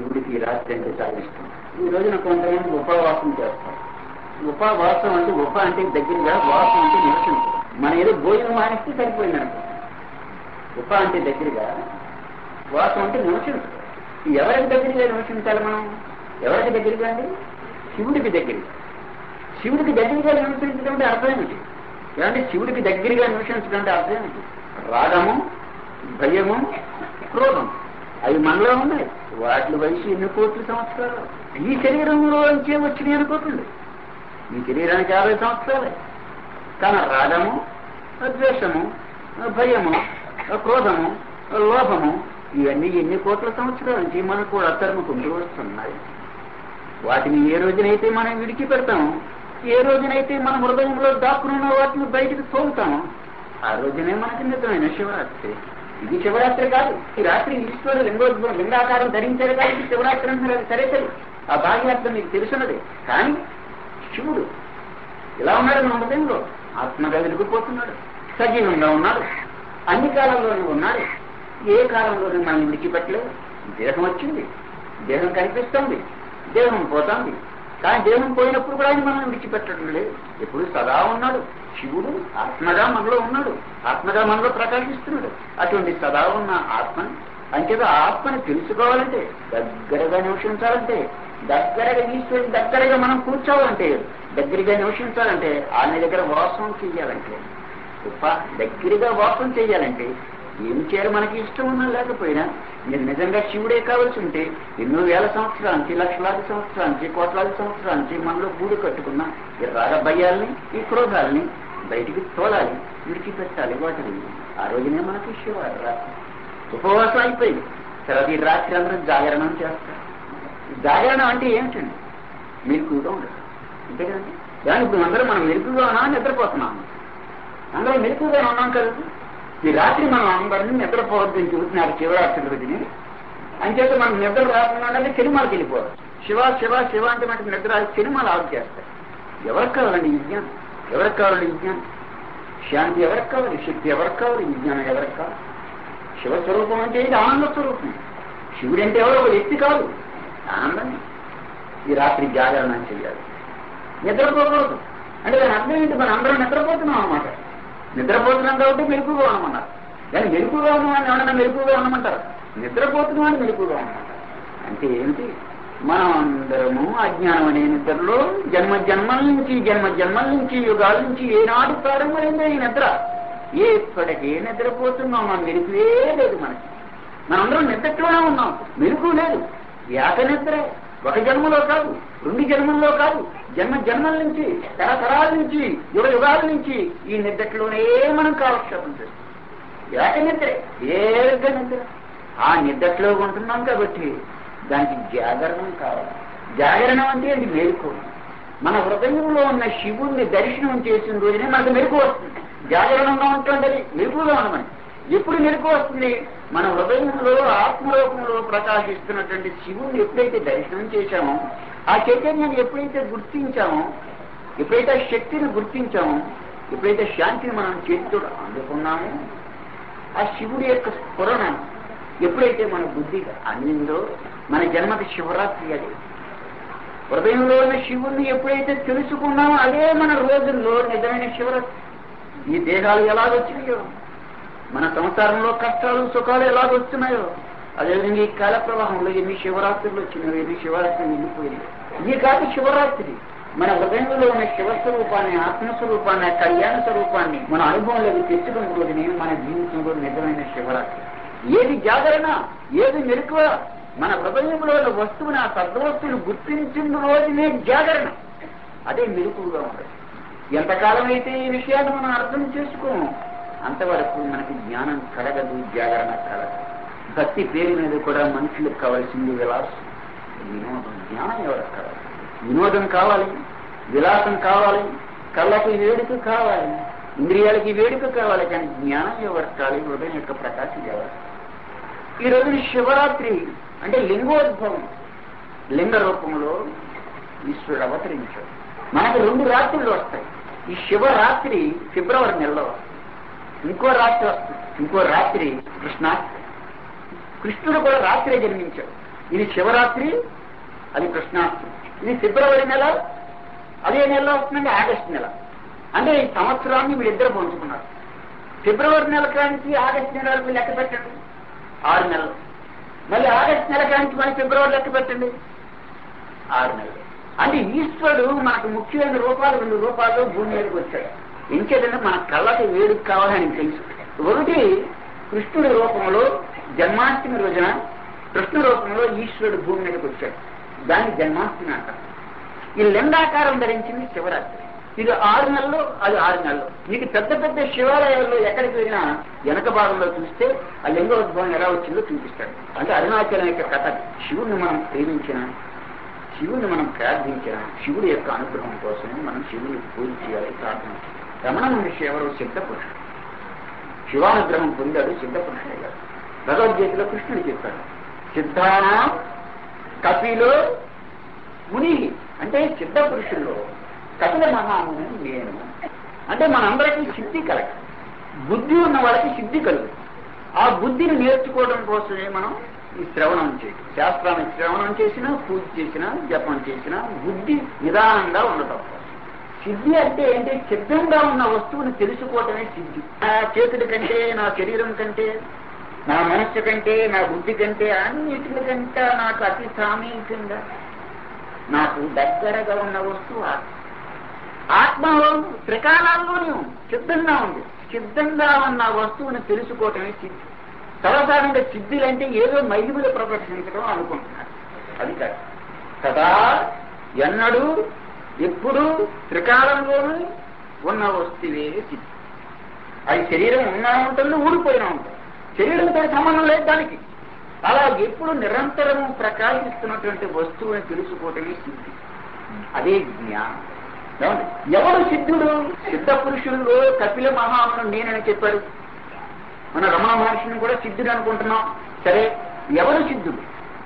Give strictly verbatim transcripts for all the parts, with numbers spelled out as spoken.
శివుడికి రాత్రి అంటే చాలా ఇష్టం. ఈ రోజున కొంతమంది ఉపవాసం చేస్తారు. ఉపవాసం అంటే ఉప అంటే దగ్గరగా, వాసం అంటే నివసించడం. మన ఏదో భోజనం మానేస్తే సరిపోయిందంట. ఉప అంటే దగ్గరగా, వాసం అంటే నివసించడం. ఎవరికి దగ్గరగా నివసించాలి మనం? ఎవరికి దగ్గరగా అండి? శివుడికి దగ్గరగా. శివుడికి దగ్గరగా నివసించడం అంటే అర్థం ఏమిటి? ఏమంటే శివుడికి దగ్గరగా నివసించడం అంటే అర్థం ఏమిటి? రాగము, భయము, క్రోధం అవి మనలో ఉన్నాయి. వాటి వయసు ఎన్ని కోట్ల సంవత్సరాలు. ఈ శరీరంలో నుంచే వచ్చినాయి అనుకోకండి. ఈ శరీరానికి యాభై సంవత్సరాలే. కానీ రాగము, ద్వేషము, భయము, క్రోధము, లోభము ఇవన్నీ ఎన్ని కోట్ల సంవత్సరాల నుంచి మనకు కూడా తరుముకుంటూ వస్తున్నాయి. వాటిని ఏ రోజునైతే మనం విడిచిపెడతామో, ఏ రోజునైతే మన హృదయంలో దాక్కున్న వాటిని బయటకు తోలుతామో ఆ రోజునే మనకి నిజమైన శివరాత్రి. ఇది శివరాత్రి కాదు. ఈ రాత్రి ఈశ్వరుడు లింగోద్భవం లింగాకారం ధరించారు కాబట్టి శివరాత్రి అంటున్నారు. సరే సరే, ఆ బాహ్యార్థం మీకు తెలుసున్నది. కానీ శివుడు ఇలా ఉన్నాడు మన హృదయంలో. ఆత్మగా వెలిగిపోతున్నాడు, సజీవంగా ఉన్నాడు, అన్ని కాలంలోనే ఉన్నాడు. ఏ కాలంలోనే మనం విడిచిపెట్టలేదు. దేహం వచ్చింది, దేహం కనిపిస్తుంది, దేహం పోతుంది. కానీ దేహం పోయినప్పుడు కూడా ఆయన మనం విడిచిపెట్టడం లేదు. ఎప్పుడు సదా ఉన్నాడు. శివుడు ఆత్మగా మనలో ఉన్నాడు, ఆత్మగా మనలో ప్రకాశిస్తున్నాడు. అటువంటి సదా ఉన్న ఆత్మని అంచేత ఆత్మని తెలుసుకోవాలంటే, దగ్గరగా నివసించాలంటే, దగ్గరగా ఈశ్వరుడు దగ్గరగా మనం కూర్చోవాలంటే, దగ్గరగా నివసించాలంటే, ఆయన దగ్గర వాసం చేయాలంటే, గొప్ప దగ్గరగా వాసం చేయాలంటే ఏం చేయాలి? మనకి ఇష్టం ఉన్నా లేకపోయినా మీరు నిజంగా శివుడే కావాల్సి ఉంటే ఎన్నో వేల సంవత్సరాల నుంచి, లక్షలాది సంవత్సరాల నుంచి, కోట్లాది సంవత్సరాల నుంచి మనలో గూడు కట్టుకున్న ఈ రాగభయాల్ని, ఈ క్రోధాలని బయటికి తోలాలి, విడిచిపెట్టాలి వాటిని. ఆ రోజునే మనకి శివరాత్రి. ఉపవాసం అయిపోయింది. తర్వాత ఈ రాత్రి అందరూ జాగరణం చేస్తారు. జాగరణం అంటే ఏమిటండి? మెలకుగా ఉండదు, అంతే కదండి. దాని ఇప్పుడు అందరూ మనం మెలకుగా ఉన్నా నిద్రపోతున్నాం. అందరూ మెలకుగా ఉన్నాం కదా. ఈ రాత్రి మనం అందరినీ నిద్రపోవద్దని చూస్తున్నారు శివరాత్రి రోజుని. అంచేత మనం నిద్ర రాకుండా సినిమాలకు వెళ్ళిపోవాలి. శివ శివ శివ అంటే మనకి నిద్ర సినిమాలు ఆఫ్ చేస్తాయి. ఎవరికి కావాలండి ఈ విజ్ఞానం? ఎవరికి కావాలండి విజ్ఞానం? శాంతి ఎవరికి కావాలి? శక్తి ఎవరికి కావాలి? విజ్ఞానం ఎవరికి కావాలి? శివస్వరూపం అంటే ఇది ఆనంద స్వరూపం. శివుడు అంటే ఎవరో ఒక వ్యక్తి కాదు, ఆనందాన్ని. ఈ రాత్రి జాగరణ చేయాలి, నిద్రపోకూడదు. అంటే దాని అర్థం ఏంటి? మనం అందరం నిద్రపోతున్నాం అన్నమాట. నిద్రపోతున్నాం కాబట్టి మెలకుగా ఉన్నామన్నారు. కానీ మెలకుగా ఉన్నామని ఎవరైనా మెలకుగా ఉన్నామంటారు? నిద్రపోతున్నాం అని మెలకుగా ఉన్నామంటారు. అంటే ఏమిటి? మనం అందరము అజ్ఞానం అనే నిద్రలో జన్మ జన్మల నుంచి జన్మ జన్మల నుంచి యుగాల నుంచి ఏనాడు ప్రారంభమైందో ఈ నిద్ర. ఎప్పటికీ నిద్రపోతున్నాం, మన మెలుకువే లేదు మనకి. మనందరం నిద్రలోనే ఉన్నాం, మెలుకు లేదు. ఏక నిద్ర ఒక జన్మలో కాదు, రెండు జన్మల్లో కాదు, జన్మ జన్మల నుంచి, తరతరాల నుంచి, యుగ యుగాల నుంచి ఈ నిద్రలోనే మనం కాలక్షేపం చేస్తాం. ఏక నిద్ర, ఏక నిద్ర. ఆ నిద్రలో ఉంటున్నాం కాబట్టి దానికి జాగరణం కావాలి. జాగరణం అంటే అది మెలకు. మన హృదయంలో ఉన్న శివుణ్ణి దర్శనం చేసిన రోజునే మనకు మెలకు వస్తుంది. జాగరణంగా ఉంటుంది, మెలకుగా ఉండమని. ఎప్పుడు మెలకు వస్తుంది? మన హృదయంలో ఆత్మలోకంలో ప్రకాశిస్తున్నటువంటి శివుణ్ణి ఎప్పుడైతే దర్శనం చేశామో, ఆ చైతన్యాన్ని ఎప్పుడైతే గుర్తించామో, ఎప్పుడైతే శక్తిని గుర్తించామో, ఎప్పుడైతే శాంతిని మనం చేతితో అందుకున్నామో, ఆ శివుడి యొక్క స్ఫురణ ఎప్పుడైతే మన బుద్ధిగా అందిందో మన జన్మకి శివరాత్రి. అది హృదయంలో ఉన్న శివుణ్ణి ఎప్పుడైతే తెలుసుకున్నామో అదే మన రోజుల్లో నిజమైన శివరాత్రి. ఈ దేహాలు ఎలాగొచ్చినాయో, మన సంసారంలో కష్టాలు సుఖాలు ఎలాగొస్తున్నాయో, అదేవిధంగా ఈ కాల ప్రవాహంలో ఎన్ని శివరాత్రులు వచ్చినాయో, ఎన్ని శివరాత్రులు వెళ్ళిపోయింది. ఈ కాదు శివరాత్రి. మన హృదయంలో ఉన్న శివస్వరూపాన్ని, ఆత్మస్వరూపాన్ని, కళ్యాణ స్వరూపాన్ని మన అనుభవంలోకి తెచ్చుకున్న రోజుని మన జీవితంలో నిజమైన శివరాత్రి. ఏది జాగరణ, ఏది మెలకువ? మన హృదయంలో వస్తువుని, ఆ సద్వస్తువుని గుర్తించిన రోజునే జాగరణ. అదే మెలకువగా ఉండదు. ఎంతకాలం అయితే ఈ విషయాన్ని మనం అర్థం చేసుకోము అంతవరకు మనకి జ్ఞానం కలగదు, జాగరణ కలగదు. భక్తి పేరు మీద కూడా మనుషులకు కావాల్సింది విలాసం, వినోదం. జ్ఞానం ఎవరికి కావాలి? వినోదం కావాలి, విలాసం కావాలి, కళ్ళకి వేడుక కావాలి, ఇంద్రియాలకి వేడుక కావాలి. కానీ జ్ఞానం ఎవరికి కావాలి? హృదయం యొక్క ప్రకాశం ఎవరు? ఈ రోజున శివరాత్రి అంటే లింగోద్భవం. లింగ రూపంలో ఈశ్వరుడు అవతరించాడు. మనకు రెండు రాత్రులు వస్తాయి. ఈ శివరాత్రి ఫిబ్రవరి నెలలో ఇంకో రాత్రి వస్తుంది. ఇంకో రాత్రి కృష్ణాష్టమి. కృష్ణుడు కూడా రాత్రే జన్మించాడు. ఇది శివరాత్రి, అది కృష్ణాష్టమి. ఇది ఫిబ్రవరి నెల, అదే నెలలో వస్తుందండి ఆగస్టు నెల. అంటే ఈ సంవత్సరాన్ని వీళ్ళిద్దరు పంచుకున్నారు. ఫిబ్రవరి నెల కాంచి ఆగస్టు నెల వరకు లెక్క పెట్టండి, ఆరు నెలలు. మళ్ళీ ఆగస్టు నెల కాంచి మళ్ళీ ఫిబ్రవరి లెక్క పెట్టండి, ఆరు నెలలు. అంటే ఈశ్వరుడు మనకు ముఖ్యమైన రూపాలు రెండు రూపాల్లో భూమి మీదకి వచ్చాడు. ఇంకేదంటే మన కళ్ళకి వేడికి కావాలని తెలుసు. ఒకటి కృష్ణుడి రూపంలో జన్మాష్టమి రోజున కృష్ణ రూపంలో ఈశ్వరుడు భూమి మీదకి వచ్చాడు, దాన్ని జన్మాష్టమి అంటారు. ఈ లింగాకారం ధరించింది శివరాత్రి. ఇది ఆరు నెలలు, అది ఆరు నెలలు. మీకు పెద్ద పెద్ద శివాలయాల్లో ఎక్కడికి వెళ్ళినా వెనక భాగంలో చూస్తే ఆ లింగోద్భవం ఎలా వచ్చిందో చూపిస్తాడు. అంటే అరుణాచలం యొక్క కథ. శివుడిని మనం ప్రేమించిన, శివుడిని మనం ప్రార్థించిన, శివుడి యొక్క అనుగ్రహం కోసమే మనం శివుని పూజ చేయాలి, ప్రార్థన. రమణ మహర్షి ఎవరు? సిద్ధ పురుషుడు. శివానుగ్రహం పొందాడు, సిద్ధ పురుషుడు అయ్యాడు. భగవద్గీతలో కృష్ణుడు చెప్పాడు, సిద్ధానాం కపిలో ముని. అంటే సిద్ధ పురుషుల్లో కపిల మహాముని నేను. అంటే మనందరికీ సిద్ధి కలగదు, బుద్ధి ఉన్న వాళ్ళకి సిద్ధి కలుగు. ఆ బుద్ధిని నేర్చుకోవడం కోసమే మనం ఈ శ్రవణం చేయడం. శాస్త్రాన్ని శ్రవణం చేసినా, పూజ చేసినా, జపం చేసినా బుద్ధి నిదానంగా ఉండటం. సిద్ధి అంటే ఏంటి? సిద్ధంగా ఉన్న వస్తువుని తెలుసుకోవటమే సిద్ధి. నా చేతుడి కంటే, నా శరీరం కంటే, నా మనస్సు కంటే, నా బుద్ధి కంటే, అన్నిటికంటే నాకు అతి సామీప్యంగా నాకు దగ్గరగా ఉన్న వస్తువు ఆత్మ. ఆత్మలో త్రికాలాల్లోనే ఉంది, సిద్ధంగా ఉంది. సిద్ధంగా ఉన్న వస్తువుని తెలుసుకోవటమే సిద్ధి. సర్వసాధారణంగా సిద్ధులంటే ఏదో మహిమలు ప్రదర్శించడం అనుకుంటున్నారు. అది కాదు. సదా ఎన్నడూ ఎప్పుడు త్రికాలంలోనూ ఉన్న వస్తువే సిద్ధి. అది శరీరం ఉన్నా ఉంటుంది, ఊడిపోయినా ఉంటుంది. శరీరంతో సంబంధం లేదు దానికి. అలా ఎప్పుడు నిరంతరము ప్రకాశిస్తున్నటువంటి వస్తువుని తెలుసుకోవటమే సిద్ధి. అదే జ్ఞానం. ఎవరు సిద్ధుడు? సిద్ధ పురుషుల్లో కపిల మహామును నేనని చెప్పాడు. మన రమణ మహర్షిని కూడా సిద్ధుడు అనుకుంటున్నాం. సరే, ఎవరు సిద్ధుడు?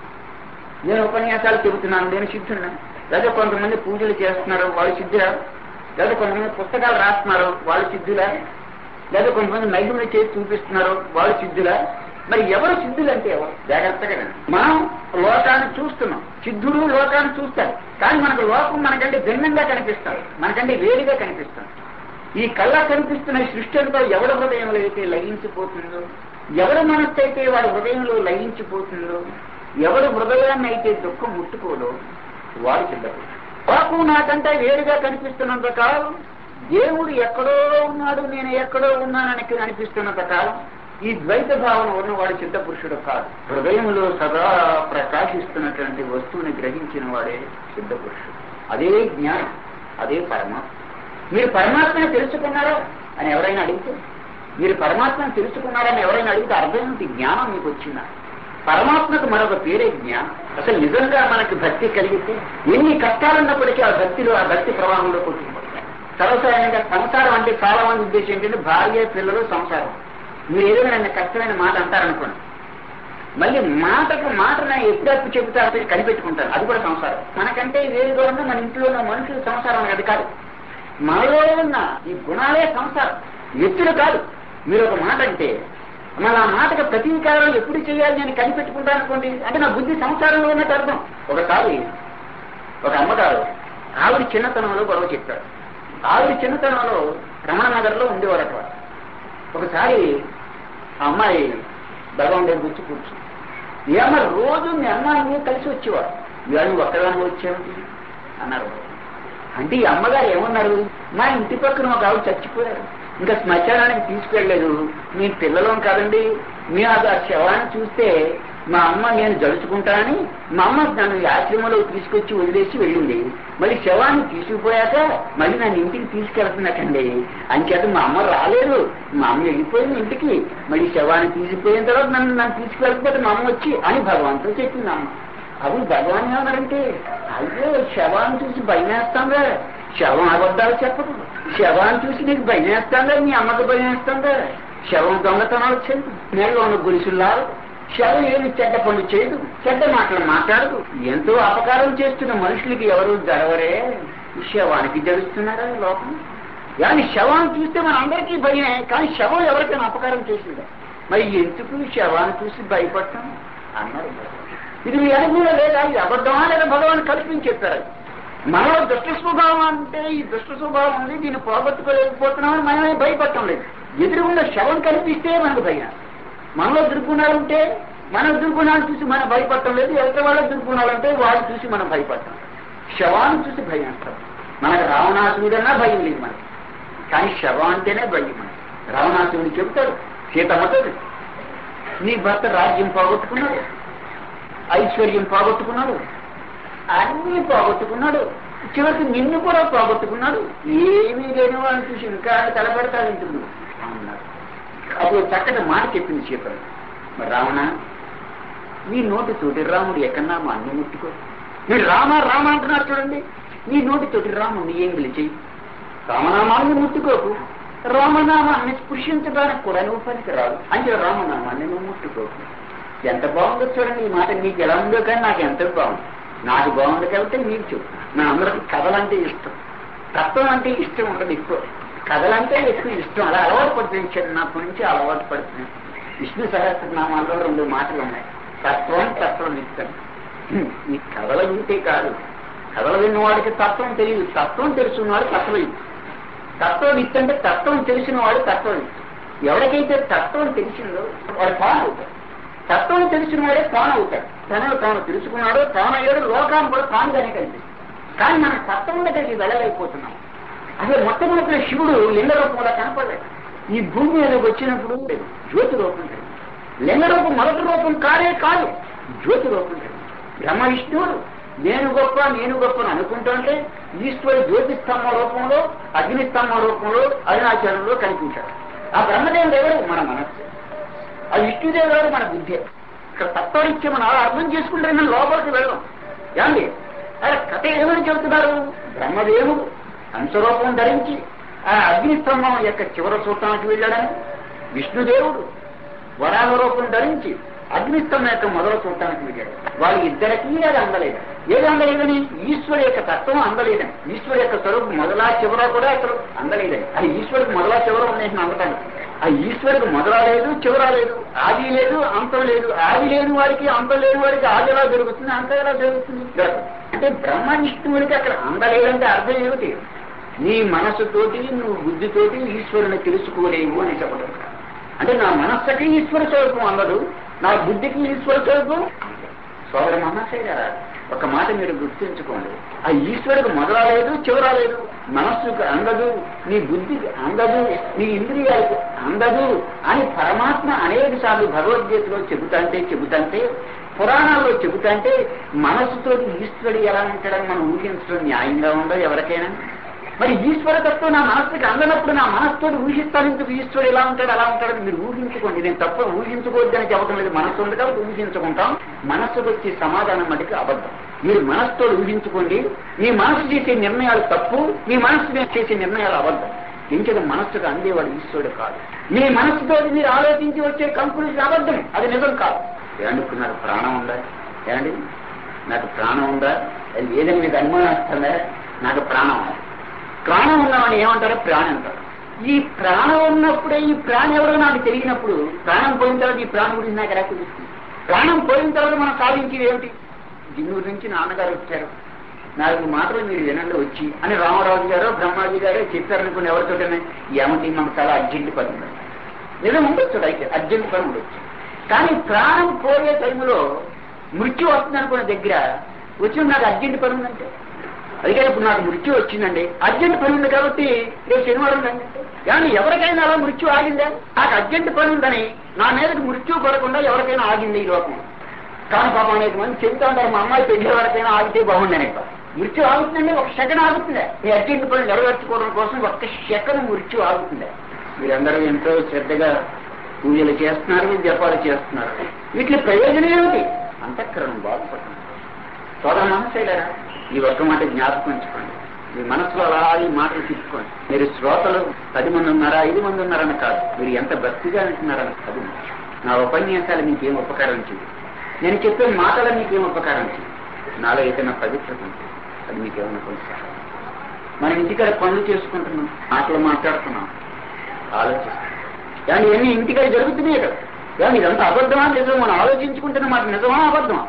నేను ఉపన్యాసాలు చెబుతున్నాను, నేను సిద్ధున్నా. లేదా కొంతమంది పూజలు చేస్తున్నారు, వాళ్ళు సిద్ధురా? లేదా కొంతమంది పుస్తకాలు రాస్తున్నారు, వాళ్ళు సిద్ధులా? లేదా కొంతమంది నైపుణ్యం చేసి చూపిస్తున్నారు, వాళ్ళు సిద్ధులా? మరి ఎవరు సిద్ధులు అంటే ఎవరు? జాగ్రత్తగా మనం లోకాన్ని చూస్తున్నాం. సిద్ధుడు లోకాన్ని చూస్తారు, కానీ మనకు లోకం మనకంటే భిన్నంగా కనిపిస్తారు, మనకంటే వేరుగా కనిపిస్తారు. ఈ కళ్ళ కనిపిస్తున్న సృష్టి అంతా ఎవరి హృదయంలో అయితే లయించిపోతుందో, ఎవరి మనస్సు అయితే వాడి హృదయంలో లయించిపోతుందో, ఎవరి హృదయాన్ని అయితే దుఃఖం ముట్టుకోదో వాడు సిద్ధపురుషుడు. లోకం నాకంటే వేరుగా కనిపిస్తున్నంత కాలం, దేవుడు ఎక్కడో ఉన్నాడు, నేను ఎక్కడో ఉన్నానని అనిపిస్తున్నంత కాలం ఈ ద్వైత భావన ఉన్నవాడు సిద్ధ పురుషుడు కాదు. హృదయంలో సదా ప్రకాశిస్తున్నటువంటి వస్తువుని గ్రహించిన వాడే సిద్ధ పురుషుడు. అదే జ్ఞానం, అదే పరమాత్మ. మీరు పరమాత్మని తెలుసుకున్నారా అని ఎవరైనా అడిగితే, మీరు పరమాత్మను తెలుసుకున్నారని ఎవరైనా అడిగితే అర్థం ఏంటి? జ్ఞానం మీకు వచ్చిందా? పరమాత్మకు మరొక పేరే జ్ఞానం. అసలు నిజంగా మనకి భక్తి కలిగితే ఎన్ని కష్టాలున్నప్పటికీ ఆ భక్తిలో, ఆ భక్తి ప్రవాహంలో కొట్టుకుపోతాయి. సర్వసాధారణంగా సంసారం అంటే చాలా మంది ఉద్దేశం ఏంటంటే భార్య, పిల్లలు, సంసారం. మీరు ఏదైనా నన్ను కష్టమైన మాట అంటారనుకోండి, మళ్ళీ మాటకు మాటన ఎప్పుడప్పుడు చెబుతారు కనిపెట్టుకుంటారు, అది కూడా సంసారం. మనకంటే వేరుగా ఉన్న మన ఇంట్లో ఉన్న మనుషులు సంసారం అది కాదు. మనలో ఉన్న ఈ గుణాలే సంసారం, ఎత్తులు కాదు. మీరు ఒక మాట అంటే మన ఆ మాటకు ప్రతీకారం ఎప్పుడు చేయాలి నేను కనిపెట్టుకుంటాను అనుకోండి, అంటే నా బుద్ధి సంసారంలో ఉన్నట్టు అర్థం. ఒకసారి ఒక అమ్మగారు ఆవిడ చిన్నతనంలో గొడవ చెప్పాడు. ఆవిడ చిన్నతనంలో రమణ నగర్లో ఉండేవారట. ఒకసారి ఆ అమ్మాయి భగవాన్ దగ్గర గుర్తు కూర్చుంది. ఈ అమ్మ రోజు మీ అమ్మాయి కలిసి వచ్చేవారు, ఇవాళ నువ్వు ఒక్కదాన్ని వచ్చేవి అన్నారు. అంటే ఈ అమ్మగారు ఏమన్నారు, మా ఇంటి పక్కన ఒక ఆవిడ చచ్చిపోయారు, ఇంకా శ్మశానానికి తీసుకెళ్లేదు, మీ పిల్లలం కాదండి, మేము అది ఆ శవాన్ని చూస్తే మా అమ్మ నేను జడుచుకుంటానని మా అమ్మ నన్ను ఆశ్రమంలో తీసుకొచ్చి వదిలేసి వెళ్ళింది. మళ్ళీ శవాన్ని తీసుకుపోయాక మళ్ళీ నన్ను ఇంటికి తీసుకెళ్తున్నట్టండి. అంచేత మా అమ్మ రాలేదు, మా అమ్మ వెళ్ళిపోయింది ఇంటికి, మళ్ళీ శవాన్ని తీసుకుపోయిన తర్వాత నన్ను నన్ను తీసుకెళ్ళకపోతే మా అమ్మ వచ్చి అని భగవాన్తో చెప్పింది అమ్మ. అప్పుడు భగవాన్ ఏమన్నారంటే, అయ్యో శవాన్ని చూసి భయం వేస్తాంగా, శవం అబద్ధాలు చెప్పదు, శవాన్ని చూసి నీకు భయం వేస్తాంగా, మీ అమ్మకు భయం వేస్తాంగా, శవం దొంగతనాలు చేయదు, నేలలో ఉన్న గురిసుల్లారు, శవం ఏమి చెడ్డ పనులు చేయదు, చెడ్డ మాటలు మాట్లాడదు, ఎంతో అపకారం చేస్తున్న మనుషులకి ఎవరు జరవరే, శవానికి జరుస్తున్నారా లోకం? కానీ శవాన్ని చూస్తే మన అందరికీ భయమే, కానీ శవం ఎవరికైనా అపకారం చేసిందా? మరి ఎందుకు శవాన్ని చూసి భయపడతాం అన్నారు. ఇది మీ అనుభవంలో లేదా, ఇది అబద్ధమా లేదా భగవాన్ కల్పించి చెప్పారు. మనలో దుష్ట స్వభావం అంటే ఈ దుష్ట స్వభావం ఉంది, దీన్ని పోగొట్టుకోలేకపోతున్నామని మనమే భయపడటం లేదు. ఎదురుగుండా శవం కనిపిస్తే మనకు భయం. మనలో దుర్గుణాలు ఉంటే మన దుర్గుణాలు చూసి మనం భయపడటం లేదు, ఎవరి వాళ్ళ దుర్గుణాలు ఉంటే వాళ్ళు చూసి మనం భయపడటం. శవాన్ని చూసి భయం వేస్తాం. మనకు రావణాసురుడన్నా భయం లేదు మనకి, కానీ శవం అంటేనే భయం మనకి. రావణాసురుడు చెబుతాడు సీతమ్మతో, నీ భర్త రాజ్యం పోగొట్టుకున్నాడు, ఐశ్వర్యం పోగొట్టుకున్నాడు, అన్నీ పోగొట్టుకున్నాడు, చివరికి నిన్ను కూడా పోగొట్టుకున్నాడు, ఏమీ లేని వాళ్ళని చూసి ఇంకా తలపెడతాడు ఇంటికి అన్నాడు. అప్పుడు చక్కటి మాట చెప్పింది సీత. మరి రావణ, నీ నోటి తోటి రాముడు ఎక్కడన్నా మా అన్ని ముట్టుకో. మీరు రామ రామ అంటున్నారు చూడండి, నీ నోటి తోటి రాముడిని ఏం పిలిచేయి, రామనామాన్ని ముట్టుకోకు, రామనామాన్ని స్పృశించడానికి కూడా నువ్వు పనికి రాదు అంటే రామనామాన్ని నువ్వు ముట్టుకోకు. ఎంత బాగుందో చూడండి ఈ మాట. నీకు ఎలా ఉందో కానీ నాకు ఎంత బాగుంది. నాకు బాగుంది కాబట్టి మీకు చెప్తాను. నా అందరికి కథలంటే ఇష్టం, తత్వం అంటే ఇష్టం ఉండదు ఎక్కువ, కథలంటే ఎక్కువ ఇష్టం. అలా అలవాటు పడుతుంది, చిన్నప్పటి నుంచి అలవాటు పడుతుంది. విష్ణు సహస్రనామాల్లో రెండు మాటలు ఉన్నాయి, తత్వం తత్వం ఇష్టం. ఈ కథలు వింటే కాదు, కథలు విన్నవాడికి తత్వం తెలియదు, తత్వం తెలుసున్నవాడు తత్వం. తత్వం ఇచ్చంటే తత్వం తెలిసిన వాడు తత్వం. ఎవరికైతే తత్వం తెలిసిందో వాడు తాను అవుతాడు. తత్వం తెలిసిన వాడే తాను అవుతాడు. తనను తాను తెలుసుకున్నాడో తాను అయ్యాడు, లోకాన్ని కూడా తానుగానే కనిపిస్తుంది. కానీ మనం తత్వం దగ్గరికి వెళ్ళలేకపోతున్నాం. అదే మొట్టమొదటి శివుడు లింగ రూపంలో కనపడలేదు. ఈ భూమి మీదకి వచ్చినప్పుడు జ్యోతి రూపం కలిగింది. లింగ రూపం మొదటి రూపం కాదే కాదు, జ్యోతి రూపం కలిగింది. బ్రహ్మ విష్ణువుడు నేను గొప్ప నేను గొప్ప అని అనుకుంటుంటే ఈశ్వరుడు జ్యోతి స్తంభ రూపంలో అగ్ని స్తంభ రూపంలో అరుణాచలంలో కనిపించాడు. ఆ బ్రహ్మదేవుడు ఎవరు? మన మనస్సు. ఆ విష్ణుదేవుడు ఎవరు? మన బుద్ధి. ఇక్కడ తత్వరీత్యం మనం అలా అర్థం చేసుకుంటే నేను లోపలికి వెళ్ళడం ఏమండి. అలా కథ ఏమని చెబుతున్నారు? బ్రహ్మదేవుడు హంసరూపం ధరించి ఆ అగ్ని స్తంభం యొక్క చివర చూడటానికి వెళ్ళాడని, విష్ణుదేవుడు వరాహ రూపం ధరించి అగ్నిస్తంభం యొక్క మొదలు చూడటానికి వెళ్ళాడు. వాళ్ళ ఇద్దరికీ అది అందలేదు. ఏది అందలేదని? ఈశ్వరు యొక్క తత్వం అందలేదని, ఈశ్వరు యొక్క స్వరూపం మొదలా చివర కూడా ఇక్కడ అందలేదని. అది ఈశ్వరుడికి మొదలా చివర ఉండేసి అందటానికి. ఆ ఈశ్వరుడికి మొదలా లేదు, చివర లేదు, ఆది లేదు, అంతం లేదు. ఆది లేని వాడికి అంతం లేని వాడికి ఆది ఎలా జరుగుతుంది, అంతం ఎలా జరుగుతుంది? అంటే బ్రహ్మ విష్ణువుడికి అక్కడ అందలేదంటే అర్థం ఏమిటి? నీ మనస్సుతోటి నువ్వు బుద్ధితోటి ఈశ్వరుని తెలుసుకోలేవు అని చెప్పడం. అంటే నా మనస్సుకి ఈశ్వర స్వరూపం అందదు, నా బుద్ధికి ఈశ్వర స్వరూపం. సోదర మహాశయ గారు ఒక మాట మీరు గుర్తుంచుకోండి, ఆ ఈశ్వరుడికి మొదల లేదు, చివర లేదు. మనస్సుకు అందదు, నీ బుద్ధికి అందదు, నీ ఇంద్రియాలకు అందదు అని పరమాత్మ అనేక సార్లు భగవద్గీతలో చెబుతాంటే చెబుతాంటే పురాణాల్లో చెబుతాంటే మనస్సుతో ఈశ్వరుడు ఎలా ఉంటాడని మనం ఊహించడం న్యాయంగా ఉందో ఎవరికైనా? మరి ఈశ్వరతత్వం నా మనస్సుకి అందనప్పుడు నా మనస్సుతో ఊహిస్తాను, ఇందుకు ఈశ్వరుడు ఎలా ఉంటాడు అలా ఉంటాడని మీరు ఊహించుకోండి. నేను తప్ప ఊహించుకోవద్దని చెప్పడం లేదు, మనస్సు ఉంది కాబట్టి ఊహించుకుంటాం. మనస్సుకు వచ్చే సమాధానం మటుకు అబద్ధం. మీరు మనస్సుతో ఊహించుకోండి. మీ మనస్సు చేసే నిర్ణయాలు తప్పు, మీ మనస్సు చేసే నిర్ణయాలు అబద్ధం. ఇంకేదో మనస్సుకు అందేవాడు ఈశ్వరుడు కాదు. మీ మనస్సుతో మీరు ఆలోచించి వచ్చే కంక్లూజన్ అబద్ధం, అది నిజం కాదు. ఏమనుకున్నారు? ప్రాణం ఉందా? ఏమండి నాకు ప్రాణం ఉందా? అది ఏదైనా మీకు అనుమానం వస్తుందా? నాకు ప్రాణం ఉంది. ప్రాణం ఉన్నామని ఏమంటారో ప్రాణం అంటారు. ఈ ప్రాణం ఉన్నప్పుడే ఈ ప్రాణం ఎవరో నాకు తెలియనప్పుడు ప్రాణం పోయిన తర్వాత ఈ ప్రాణం గురించి నాకు ఎలా తెలుస్తుంది? ప్రాణం పోయిన తర్వాత మనం సాధించేది ఏమిటి? జిన్నూరు నుంచి నాన్నగారు వచ్చారు, నాలుగు మాటలు మీరు వినండి వచ్చి అని రామరాజు గారు బ్రహ్మాజీ గారు చెప్పారనుకుని ఎవరితోటనే ఏమంటే మనకు చాలా అర్జెంట్ పని ఉంది. నిజం ఉండొచ్చు, అయితే అర్జెంట్ పని ఉండొచ్చు. కానీ ప్రాణం పోయే టైంలో మృత్యు వస్తుంది అనుకున్న దగ్గర వచ్చి నాకు అర్జెంట్ పని ఉందంటే, అందుకే ఇప్పుడు నాకు మృత్యు వచ్చిందండి, అర్జెంట్ పని ఉంది కాబట్టి రేపు శనివారం ఉందంటే, కానీ ఎవరికైనా అలా మృత్యు ఆగిందా? నాకు అర్జెంట్ పని ఉందని నా మీదకి మృత్యు పడకుండా ఎవరికైనా ఆగింది ఈ లోకం? కానీ పాపం అనేక మంది చెబుతా ఉంటారు, మా అమ్మాయి పెళ్లి వరకైనా ఆగితే బాగుండనే. మృత్యు ఆగుతుందండి, ఒక సెకండ్ ఆగుతుందా? మీ అర్జెంట్ పని నెరవేర్చుకోవడం కోసం ఒక్క సెకండ్ మృత్యు ఆగుతుందా? మీరందరూ ఎంతో శ్రద్ధగా పూజలు చేస్తున్నారు, జపాలు చేస్తున్నారు. వీటి ప్రయోజనం ఏమిటి? అంతఃకరణం బాగుపడుతుంది. సోదర మహాశైలరా, ఈ ఒక్క మాట జ్ఞాపకం ఉంచుకోండి. మీ మనసులో అలా ఈ మాటలు తీసుకోండి. మీరు శ్రోతలు పది మంది ఉన్నారా ఐదు మంది ఉన్నారని కాదు, మీరు ఎంత భక్తిగా అంటున్నారని అది నా ఉపన్యాసాలు మీకేం ఉపకారం చేయండి, నేను చెప్పే మాటలు మీకేం ఉపకారం చేయండి, నాలో ఏదైనా పవిత్రత ఉంటుంది అది మీకేమైనా కొంచెం. మనం ఇంటికాడ పనులు చేసుకుంటున్నాం, మాటలు మాట్లాడుతున్నాం, ఆలోచిస్తున్నాం. కానీ ఇవన్నీ ఇంటికాడ జరుగుతున్నాయి కదా. కానీ ఇదంతా అబద్ధమా నిజం? మనం ఆలోచించుకుంటున్న మాట నిజమా అబద్ధమా?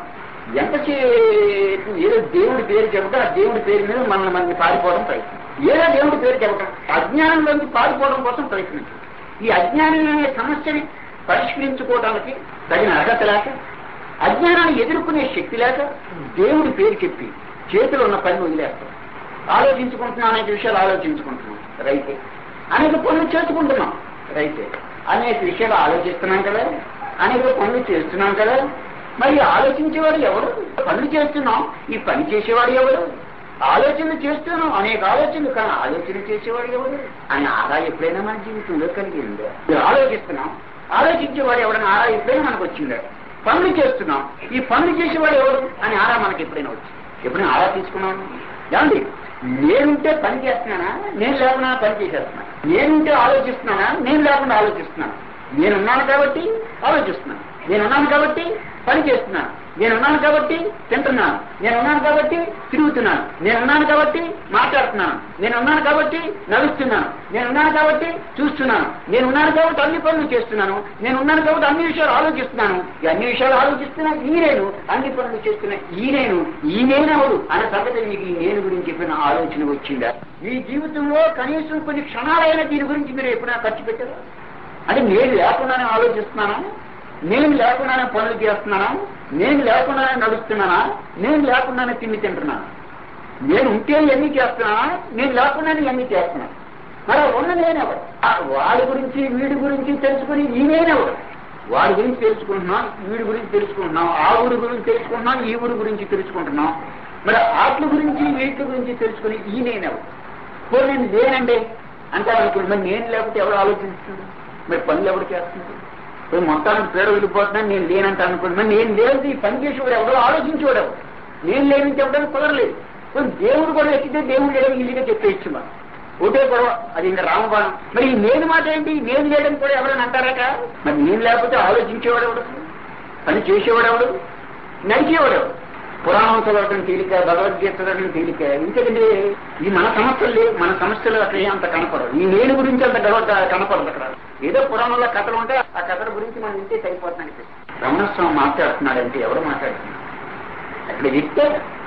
ఎంతసేపు ఏదో దేవుడి పేరు చెప్పడం, ఆ దేవుడి పేరు మీద మనల్ని మనకి పారిపోవడం ప్రయత్నం. ఏదో దేవుడి పేరు చెప్పడం, అజ్ఞానంలోంచి పారిపోవడం కోసం ప్రయత్నించు. ఈ అజ్ఞానం అనే సమస్యని పరిష్కరించుకోవడానికి తగిన అర్హత లేక, అజ్ఞానాన్ని ఎదుర్కొనే శక్తి లేక దేవుడి పేరు చెప్పి చేతిలో ఉన్న పని వదిలేస్తాం. ఆలోచించుకుంటున్నాం, అనేక విషయాలు ఆలోచించుకుంటున్నాం, రైతే. అనేక పనులు చేసుకుంటున్నాం, రైతే. అనేక విషయాలు ఆలోచిస్తున్నాం కదా, అనేక పనులు చేస్తున్నాం కదా. మరి ఆలోచించేవాడు ఎవడు? పనులు చేస్తున్నాం, ఈ పని చేసేవాడు ఎవడు? ఆలోచనలు చేస్తున్నాం, అనేక ఆలోచనలు, కానీ ఆలోచన చేసేవాడు ఎవడు అని ఆరా ఎప్పుడైనా మన జీవితంలో కలిగిందో? ఆలోచిస్తున్నాం, ఆలోచించేవాడు ఎవడని ఆరా ఎప్పుడైనా మనకు వచ్చిందా? పనులు చేస్తున్నాం, ఈ పనులు చేసేవాడు ఎవడు అని ఆరా మనకి ఎప్పుడైనా వచ్చింది? ఎప్పుడైనా ఆరా తీసుకున్నాను? ఏమండి, నేనుంటే పని చేస్తున్నానా, నేను లేకుండా పని చేసేస్తున్నాను? నేనుంటే ఆలోచిస్తున్నానా, నేను లేకుండా ఆలోచిస్తున్నాను? నేనున్నాను కాబట్టి ఆలోచిస్తున్నాను, నేనున్నాను కాబట్టి పని చేస్తున్నాను, నేనున్నాను కాబట్టి తింటున్నాను, నేనున్నాను కాబట్టి తిరుగుతున్నాను, నేనున్నాను కాబట్టి మాట్లాడుతున్నాను, నేనున్నాను కాబట్టి నడుస్తున్నాను, నేనున్నాను కాబట్టి చూస్తున్నాను, నేనున్నాను కాబట్టి అన్ని పనులు చేస్తున్నాను, నేనున్నాను కాబట్టి అన్ని విషయాలు ఆలోచిస్తున్నాను. ఈ అన్ని విషయాలు ఆలోచిస్తున్నా ఈ నేను, అన్ని పనులు చేస్తున్నా ఈ నేను, ఈ నేనెవడు అనే సంగతి మీకు ఈ నేను గురించి ఎప్పుడైనా ఆలోచన వచ్చిందా? మీ జీవితంలో కనీసం కొన్ని క్షణాలైనా దీని గురించి మీరు ఎప్పుడైనా ఖర్చు పెట్టారా? అంటే నేను లేకుండానే ఆలోచిస్తున్నానా, నేను లేకుండానే పనులు చేస్తున్నానా, నేను లేకుండానే నడుస్తున్నానా, నేను లేకుండానే తిండి తింటున్నాను? నేను ఉంటే ఎన్ని చేస్తున్నానా, నేను లేకుండానే ఎన్ని చేస్తున్నాను? మరి ఉన్న నేనెవడు? వాడి గురించి వీడి గురించి తెలుసుకుని ఈ నేనెవడు? వాడి గురించి తెలుసుకుంటున్నాం, వీడి గురించి తెలుసుకుంటున్నాం, ఆ ఊరి గురించి తెలుసుకుంటున్నాం, ఈ ఊరి గురించి తెలుసుకుంటున్నాం. మరి ఆటల గురించి వీటి గురించి తెలుసుకుని ఈ నేనెవడు? ఇప్పుడు నేను లేనండి అంటే అనుకుంటు, మరి నేను లేకపోతే ఎవరు ఆలోచిస్తుంది? మరి పనులు ఎవరు చేస్తున్నారు? ఇప్పుడు మొత్తానికి పేరు వెళ్ళిపోతున్నాను, నేను లేనంటే అనుకోండి. మరి నేను లేదు, ఈ పని చేసేవాడు ఎవడో ఆలోచించేవాడు. నేను లేని చెప్పడానికి కుదరలేదు. ఇప్పుడు దేవుడు కూడా ఎక్కితే దేవుడు లేదని ఇల్లుగా చెప్పేయచ్చు మనం. ఒకటే గొడవ, అది ఇంకా రామబాణం. మరి ఈ నేను మాట ఏంటి? నేను లేదని కూడా ఎవరైనా అంటారట? మరి నేను లేకపోతే ఆలోచించేవాడు ఎవడు, పని చేసేవాడు ఎవడు, నడిచేవాడు ఎవడు? పురాణం చదవటం తేలిక, భగవద్గీత చదవడం తేలిక. ఎందుకంటే ఈ మన సమస్యలు లేవు, మన సమస్యలు అక్కడ అంత కనపడవు. ఈ నేను గురించి అంత గొడవ కనపడదు అక్కడ. ఏదో పురాణంలో కథలు ఉంటే ఆ కథల గురించి మనం ఇంతే సరిపోతున్నాయి. రమణస్వామి మాట్లాడుతున్నాడంటే ఎవరు మాట్లాడుతున్నారు? అక్కడ వ్యక్తే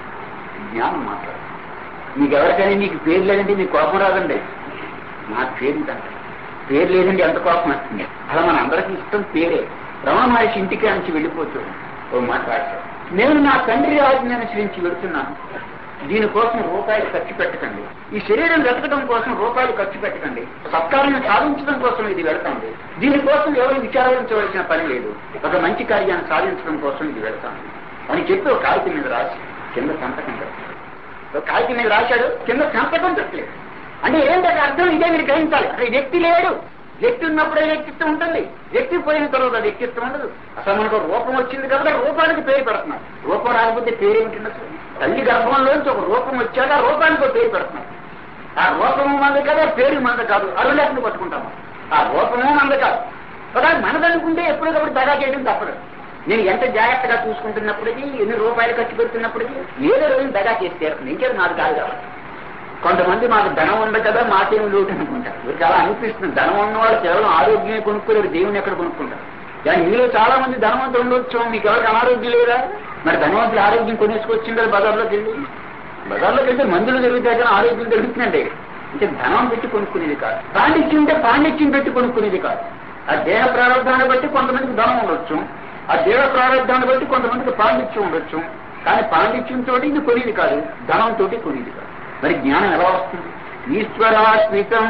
జ్ఞానం మాట్లాడు. మీకు ఎవరికైనా నీకు పేరు లేదంటే మీకు కోపం రాదండి. నాకు పేరు అంటే పేరు లేదంటే ఎంత కోపం వస్తుంది. అలా మన అందరికీ ఇష్టం పేరే. రమణ మహర్షి ఇంటికి నుంచి వెళ్ళిపోతాడు, ఓ మాట్లాడతాడు. నేను నా తండ్రి ఆజ్ఞను అనుసరించి వెళుతున్నాను, దీనికోసం రూపాయలు ఖర్చు పెట్టకండి. ఈ శరీరం వెతకడం కోసం రూపాయలు ఖర్చు పెట్టకండి. సత్కారాన్ని సాధించడం కోసం ఇది వెళ్తాండి. దీనికోసం ఎవరు విచారించవలసిన పని లేదు. ఒక మంచి కార్యాన్ని సాధించడం కోసం ఇది వెళ్తాను అని చెప్పి ఒక కాగితం మీద రాసి కింద సంతకం పెట్టాడు. ఒక కాగితం మీద రాశాడు, కింద సంతకం పెట్టలేదు. అంటే ఏంటంటే అర్థం ఇదే మీరు గ్రహించాలి. అక్కడ వ్యక్తి లేడు. వ్యక్తి ఉన్నప్పుడే వ్యక్తిత్వం ఉంటుంది, వ్యక్తి పోయిన తర్వాత వ్యక్తిత్వం ఉండదు. అసలు మనకు రూపం వచ్చింది కాబట్టి రూపానికి పేరు పెడుతున్నారు. రూపం రాకపోతే పేరేమిటి? అసలు తల్లి గర్భంలోంచి ఒక రూపం వచ్చాక రూపానికి ఒక పేరు పెడుతున్నారు. ఆ రూపము మంది కదా, పేరు మంద కాదు. అరులేకుండా పట్టుకుంటాము. ఆ రూపము మంద కాదు. ఒకవేళ మనదనుకుంటే ఎప్పటికప్పుడు దగా చేయడం తప్పదు. నేను ఎంత జాగ్రత్తగా చూసుకుంటున్నప్పటికీ, ఎన్ని రూపాయలు ఖర్చు పెడుతున్నప్పటికీ ఏదో రోజు దగా చేస్తే ఇంకేదో నాకు కాదు కావాలి. కొంతమంది మాకు ధనం ఉంది కదా, మాకేం లోటు అనుకుంటారు. చాలా అనిపిస్తుంది. ధనం ఉన్నవాళ్ళు కేవలం ఆరోగ్యమే కొనుక్కోలేరు, దేవుని ఎక్కడ కొనుక్కుంటారు. కానీ మీలో చాలా మంది ధనవంతులు ఉండొచ్చు, మీకు ఎవరికి అనారోగ్యం లేదా? మరి ధనవంతులు ఆరోగ్యం కొనేసుకొచ్చింది బజార్లోకి వెళ్ళి. బజార్లోకి వెళ్తే మందులు జరుగుతాయి కానీ ఆరోగ్యం జరుగుతుందండి. అంటే ధనం పెట్టి కొనుక్కునేది కాదు. పాండిత్యం ఉంటే పాండిత్యం పెట్టి కొనుక్కునేది కాదు. ఆ దేహ ప్రారంభాన్ని బట్టి కొంతమందికి ధనం ఉండొచ్చు, ఆ దేహ ప్రారంభాన్ని బట్టి కొంతమందికి పాండిత్యం ఉండొచ్చు. కానీ పాండిత్యంతో ఇది కొనేది కాదు, ధనంతో కొనేది కాదు. మరి జ్ఞానం ఎలా వస్తుంది? ఈశ్వరాస్మితం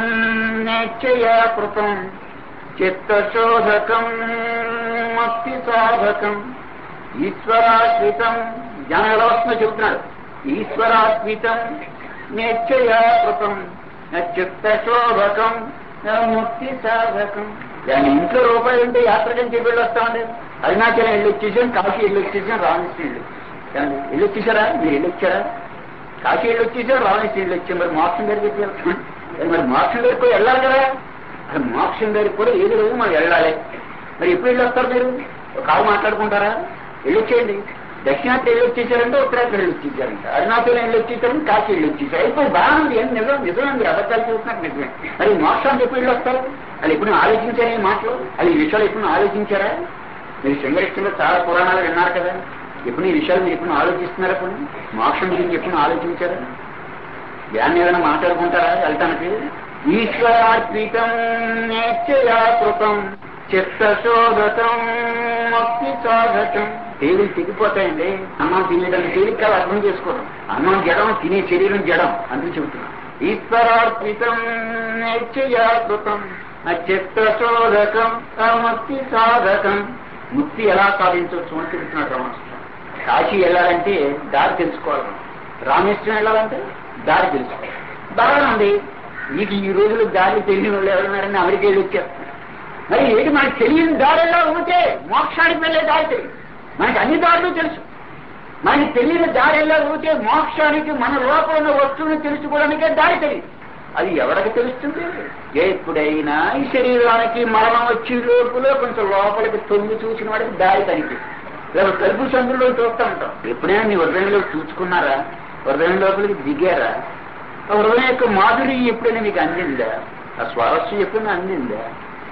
నేచ్చయాకృతం చిత్తశోధకం ముక్తి సాధకం. ఈశ్వరాశ్రితం జ్ఞానం ఎలా వస్తుందో చెబుతున్నాడు. ఈశ్వరాస్మితం నేచ్చయాకృతం చిత్తశోధకం ముక్తి సాధకం. దాని ఇంట్లో రూపాయలు ఉంటే యాత్రకని చెప్పి వెళ్ళి వస్తామండి. అరుణాచలం వెళ్ళి వచ్చేసాం, కాశీ వెళ్ళి వచ్చేసాం, రామకృష్ణ వెళ్ళి వెళ్ళి వచ్చేసారా? మీరు వెళ్ళి వచ్చారా? కాశీ వెళ్ళి వచ్చేసారు, రామకృష్ణ వెళ్ళి వచ్చాం. మరి మోక్షం దగ్గరికి వెళ్తాం. మరి మోక్షం దగ్గరికి కూడా వెళ్ళాలి కదా. అది మోక్షం దగ్గరికి కూడా ఏది రోజు మనం వెళ్ళాలి. మరి ఎప్పుడు వెళ్ళి వస్తారు? మీరు కాలు మాట్లాడుకుంటారా? వెళ్ళొచ్చేయండి. దక్షిణార్థి వెళ్ళి వచ్చేసారంటే ఉత్తరాత్రి వెళ్ళి వచ్చేసారంట, అరుణాచలం వెళ్ళి వచ్చేసారంటే కాశీ వెళ్ళి వచ్చేసారు. అయిపోయి బాగా ఉంది. ఏం నిజం నిజమే, మీరు అబద్ధాలు చూస్తున్నట్టు నిజమే. మరి మోక్షానికి ఎప్పుడు వెళ్ళి వస్తారు? అది ఎప్పుడు ఆలోచించారా? ఈ మాటలు అది ఈ విషయాలు ఎప్పుడు ఆలోచించారా? మీరు సింగరిష్టంలో చాలా పురాణాలు విన్నారు కదా. ఎప్పుడు ఈ విషయాలు మీరు ఎప్పుడు ఆలోచిస్తున్నారా? కొన్ని మోక్షం గురించి ఎప్పుడు ఆలోచించారా? దాన్ని ఏదైనా మాట్లాడుకుంటారా వెళ్తానికి? ఈశ్వరార్పితం నేత్యయాకృతం చిత్తశోధకం ముక్తి సాధకం. తేలిలు తెగిపోతాయండి. అన్నం తినేదాన్ని తేలిక కాదు, అర్థం చేసుకోవడం. అన్నం జడం, తినే శరీరం జడం. అందుకు చెబుతున్నాం ఈశ్వరార్పితం నేత్యయాకృతం చిత్తశోధకం ముక్తి సాధకం. ముక్తి ఎలా సాధించవచ్చు అని చెబుతున్నాడు రమణస్వామి. కాశీ వెళ్ళాలంటే దారి తెలుసుకోవాలి, రామేశ్వరం వెళ్ళాలంటే దారి తెలుసుకోవాలి. బాగా ఉంది. మీకు ఈ రోజులు దారి తెలియని వాళ్ళు ఎవరున్నారని అమెరికా వెళ్ళి వచ్చేస్తున్నారు. మరి ఏంటి మనకు తెలియని దారి ఎలా ఉంటే మోక్షానికి వెళ్ళే దారి తెలియదు. మనకి అన్ని దారులు తెలుసు. మనకి తెలియని దారి ఎలా ఉంటే మోక్షానికి మన లోపల ఉన్న వస్తువుని తెలుసుకోవడానికే దారి తెలియదు. అది ఎవరికి తెలుస్తుంది? ఎప్పుడైనా ఈ శరీరానికి మరణం వచ్చి లోపల కొంచెం లోపలికి తొంగి చూసిన వాడికి దారి కనిపిస్తుంది. లేదా కలుపు సందులో చూస్తూ ఉంటాం. ఎప్పుడైనా మీ హృదయంలోకి చూసుకున్నారా? హృదయం లోపలికి దిగారా? ఆ హృదయం యొక్క మాధురి ఎప్పుడైనా మీకు అందిందా? ఆ స్వారస్యం ఎప్పుడైనా అందిందా?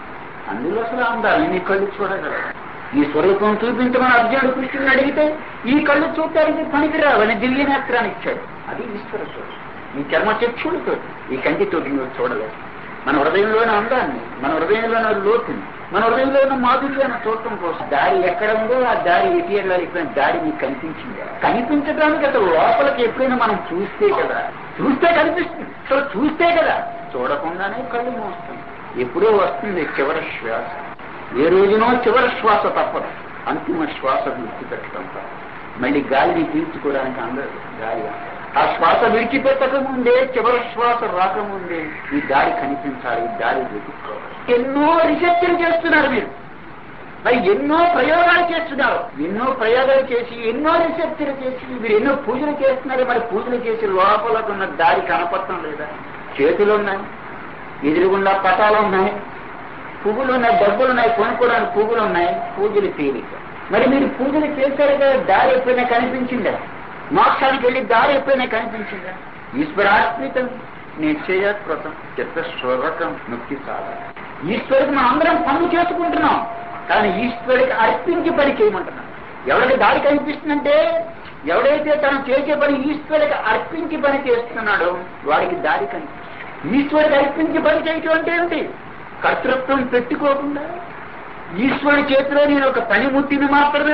అందులో అసలు అందాలి నీ కళ్ళు చూడగలరా? ఈ స్వరూపం చూపించమని అర్జునుడు కృష్ణుని అడిగితే ఈ కళ్ళు చూడటానికి పనికిరావని దివ్య నేత్రాన్ని ఇచ్చాడు. అది ఈశ్వర స్వరూపం. ఈ చర్మ చక్షుడితో, ఈ కంటితోటి నువ్వు చూడలేదు. మన హృదయంలోని అందాన్ని, మన హృదయంలోని లోతుని, మన హృదయంలో ఉన్న మాధుర్యాన్ని చూడటం కోసం దారి ఎక్కడ ఉందో ఆ దారి ఎటీఎల్లో ఎప్పుడైనా దారి మీకు కనిపించిందా? కనిపించడానికి అసలు లోపలికి ఎప్పుడైనా మనం చూస్తే కదా, చూస్తే కనిపిస్తుంది. అసలు చూస్తే కదా, చూడకుండానే కళ్ళు మోస్తుంది. ఎప్పుడో వస్తుంది చివరి శ్వాస. ఏ రోజునో చివరి శ్వాస తప్పదు. అంతిమ శ్వాస విడిచిపెట్టడం తప్ప. మళ్ళీ గాలిని పీల్చుకోవడానికి అందరూ గాలి. ఆ శ్వాస విడిచిపెట్టక ముందే, చివరి శ్వాస రాకముందే ఈ దారి కనిపించాలి, ఈ దారి వెతుక్కోవాలి. ఎన్నో రీసెర్చ్లు చేస్తున్నారు మీరు, మరి ఎన్నో ప్రయోగాలు చేస్తున్నారు. ఎన్నో ప్రయోగాలు చేసి, ఎన్నో రీసెర్చ్లు చేసి మీరు ఎన్నో పూజలు చేస్తున్నారు. మరి పూజలు చేసి లోపలకున్న దారి కనపడటం లేదా? చేతులు ఉన్నాయి, ఎదురుగుండా పటాలు ఉన్నాయి, పువ్వులు ఉన్నాయి, డబ్బులు ఉన్నాయి, కొనుక్కోవడానికి పువ్వులు ఉన్నాయి. పూజలు తేలిక. మరి మీరు పూజలు చేశారు కదా, దారి ఎప్పుడైనా కనిపించిందా? మోక్షానికి వెళ్ళి దారి ఎప్పుడైనా కనిపించిందా? ఈశ్వరార్పితం నిశ్చయకృతం చిత్తశోధకం ముక్తి సాధకం. ఈశ్వరుడికి మనం అందరం పనులు చేసుకుంటున్నాం, కానీ ఈశ్వరుడికి అర్పించి పని చేయమంటున్నాం. ఎవరికి దారి కనిపిస్తుందంటే ఎవడైతే తను చేసే పని ఈశ్వరుడికి అర్పించి పని చేస్తున్నాడో వాడికి దారి కనిపిస్తుంది. ఈశ్వరుడికి అర్పించి పని చేయటం అంటే ఏమిటి? కర్తృత్వం పెట్టుకోకుండా ఈశ్వరుడి చేతిలో నేను ఒక పనిముట్టిని మాత్రమే,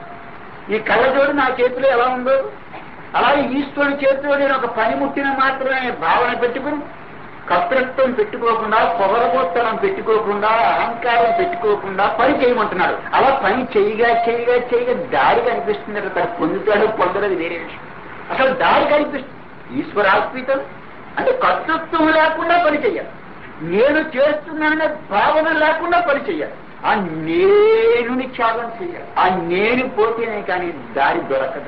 ఈ కళ్ళజోడు నా చేతిలో ఎలా ఉందో అలాగే ఈశ్వరుడి చేతిలో నేను ఒక పనిముట్టిని మాత్రమే భావన పెట్టుకుని కర్తృత్వం పెట్టుకోకుండా, పొగరబోత్తనం పెట్టుకోకుండా, అహంకారం పెట్టుకోకుండా పని చేయమంటున్నాడు. అలా పని చేయగా చేయగా చేయగా దారి కనిపిస్తుంది. తను పొందుతాడు పొందలేదు వేరే విషయం. అసలు దారి కనిపిస్తుంది. ఈశ్వరార్పితం అంటే కర్తృత్వం లేకుండా పని చెయ్యాలి. నేను చేస్తున్నాననే భావన లేకుండా పని చెయ్యాలి. ఆ నేనుని త్యాగం చేయాలి. ఆ నేను పోతేనే కానీ దారి దొరకదు.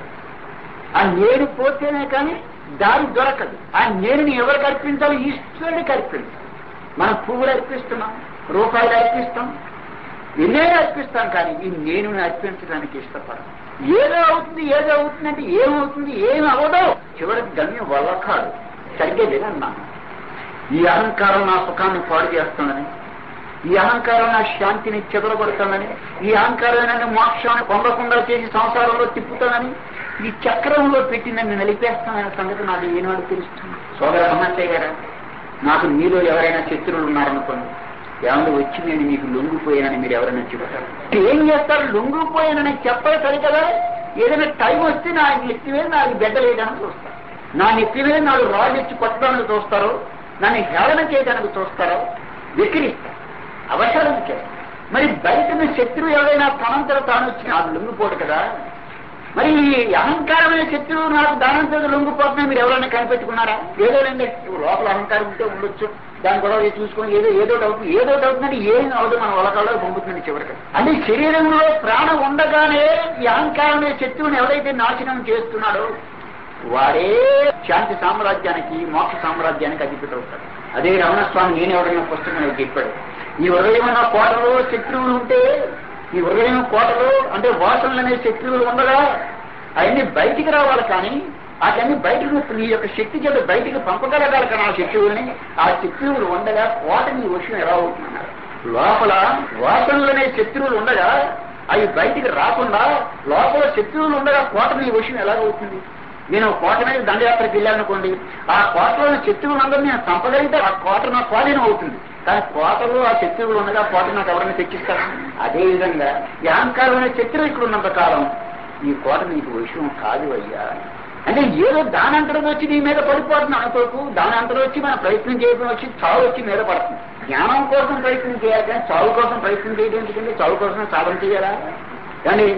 ఆ నేను పోతేనే కానీ దారి దొరకదు. ఆ నేనుని ఎవరికి అర్పించాలి? ఈశ్వరుడికి అర్పించాలి. మనం పువ్వులు అర్పిస్తున్నాం, రూపాయలు అర్పిస్తాం, ఎన్నేళ్ళు అర్పిస్తాం, కానీ ఈ నేనుని అర్పించడానికి ఇష్టపడం. ఏదో అవుతుంది ఏదో అవుతుందంటే ఏమవుతుంది? ఏమి అవదో. చివరికి గమ్యం వల్ల కాదు. సరిగ్గా లేదన్నాను. ఈ అహంకారం నా సుఖాన్ని పాడు చేస్తుందని, ఈ అహంకారం నా శాంతిని చెదరగొడుతుందని, ఈ అహంకారం నన్ను మోక్షాన్ని పొందకుండా చేసి సంసారంలో తిప్పుతానని, ఈ చక్రంలో పెట్టి నన్ను నలిపేస్తాననే సంగతి నాకు ఏనాడు తెలుస్తుంది. సోదర మహాశయ గారా, నాకు మీలో ఎవరైనా శత్రువులు ఉన్నారనుకోండి, ఏమన్నా వచ్చి నేను మీకు లొంగిపోయానని మీరు ఎవరైనా చెబుతారు. ఏం చేస్తారు? లొంగిపోయానని చెప్పరు సరి కదా. ఏదైనా టైం వస్తే నా నెత్తివే నాకు బెడ్డలేయడానికి చూస్తారు, నా నెత్తివే నాకు రాజు ఇచ్చి కొట్టడానికి చూస్తారు, నన్ను హేళన చేయడానికి చూస్తారో, విక్రిస్తారు, అవసరం చేస్తారు. మరి బయట శత్రువు ఎవరైనా తనంతర తాను వచ్చి నాకు లొంగిపోడు కదా. మరి ఈ అహంకారమైన శత్రువు నాకు దానంతో లొంగిపోతున్నా మీరు ఎవరైనా కనిపెట్టుకున్నారా? ఏదో లేండి, లోపల అహంకారం ఉంటే ఉండొచ్చు, దాని గొడవ చూసుకొని ఏదో ఏదో అవుతుంది ఏదో అవుతుందని ఏం అవదు మన ఒలకాల్లో పంపుతుంది చివరికి. అంటే శరీరంలో ప్రాణం ఉండగానే ఈ అహంకారమైన శత్రువుని ఎవరైతే నాశనం చేస్తున్నాడో వాడే శాంతి సామ్రాజ్యానికి, మోక్ష సామ్రాజ్యానికి అధిపతి అవుతాడు. అదే రమణస్వామి నేను ఎవరైనా పుస్తకం చెప్పాడు. ఈ హృదయమైన కోటలో శత్రువులు ఉంటే, ఈ హృదయం కోటలో అంటే వాసనలు అనే శత్రువులు ఉండగా అవన్నీ బయటికి రావాలి. కానీ అవన్నీ బయటకు నీ యొక్క శక్తి చేత బయటికి పంపగలగాలి. కానీ ఆ శత్రువులని, ఆ శత్రువులు ఉండగా కోట నీ విషయం ఎలా అవుతుందన్నారు. లోపల వాసనలు అనే శత్రువులు ఉండగా అవి బయటికి రాకుండా లోపల శత్రువులు ఉండగా కోట నీ విషయం ఎలాగవుతుంది? నేను కోట మీద దండయాత్రకు వెళ్ళాలనుకోండి, ఆ కోటలోని శత్రువులందరూ నేను చంపగలిగితే ఆ కోట నా స్వాధీనం అవుతుంది. కానీ కోటలో ఆ శత్రువులు ఉండగా కోట నాకు ఎవరైనా తెచ్చిస్తారు? అదేవిధంగా ఈ అహంకారం అనే శత్రువు ఇక్కడ ఉన్నంత కాలం ఈ కోట నీకు విషయం కాదు అయ్యా. అంటే ఏదో దానంతరం వచ్చి నీ మీద పడిపోతుంది అనుకోకు. దానంతరం వచ్చి మన ప్రయత్నం చేయడం వచ్చి చావు వచ్చి మీద పడుతుంది. జ్ఞానం కోసం ప్రయత్నం చేయాలి కానీ చావు కోసం ప్రయత్నం చేయడం ఎందుకంటే చావు కోసం సాధన చేయాలా? కానీ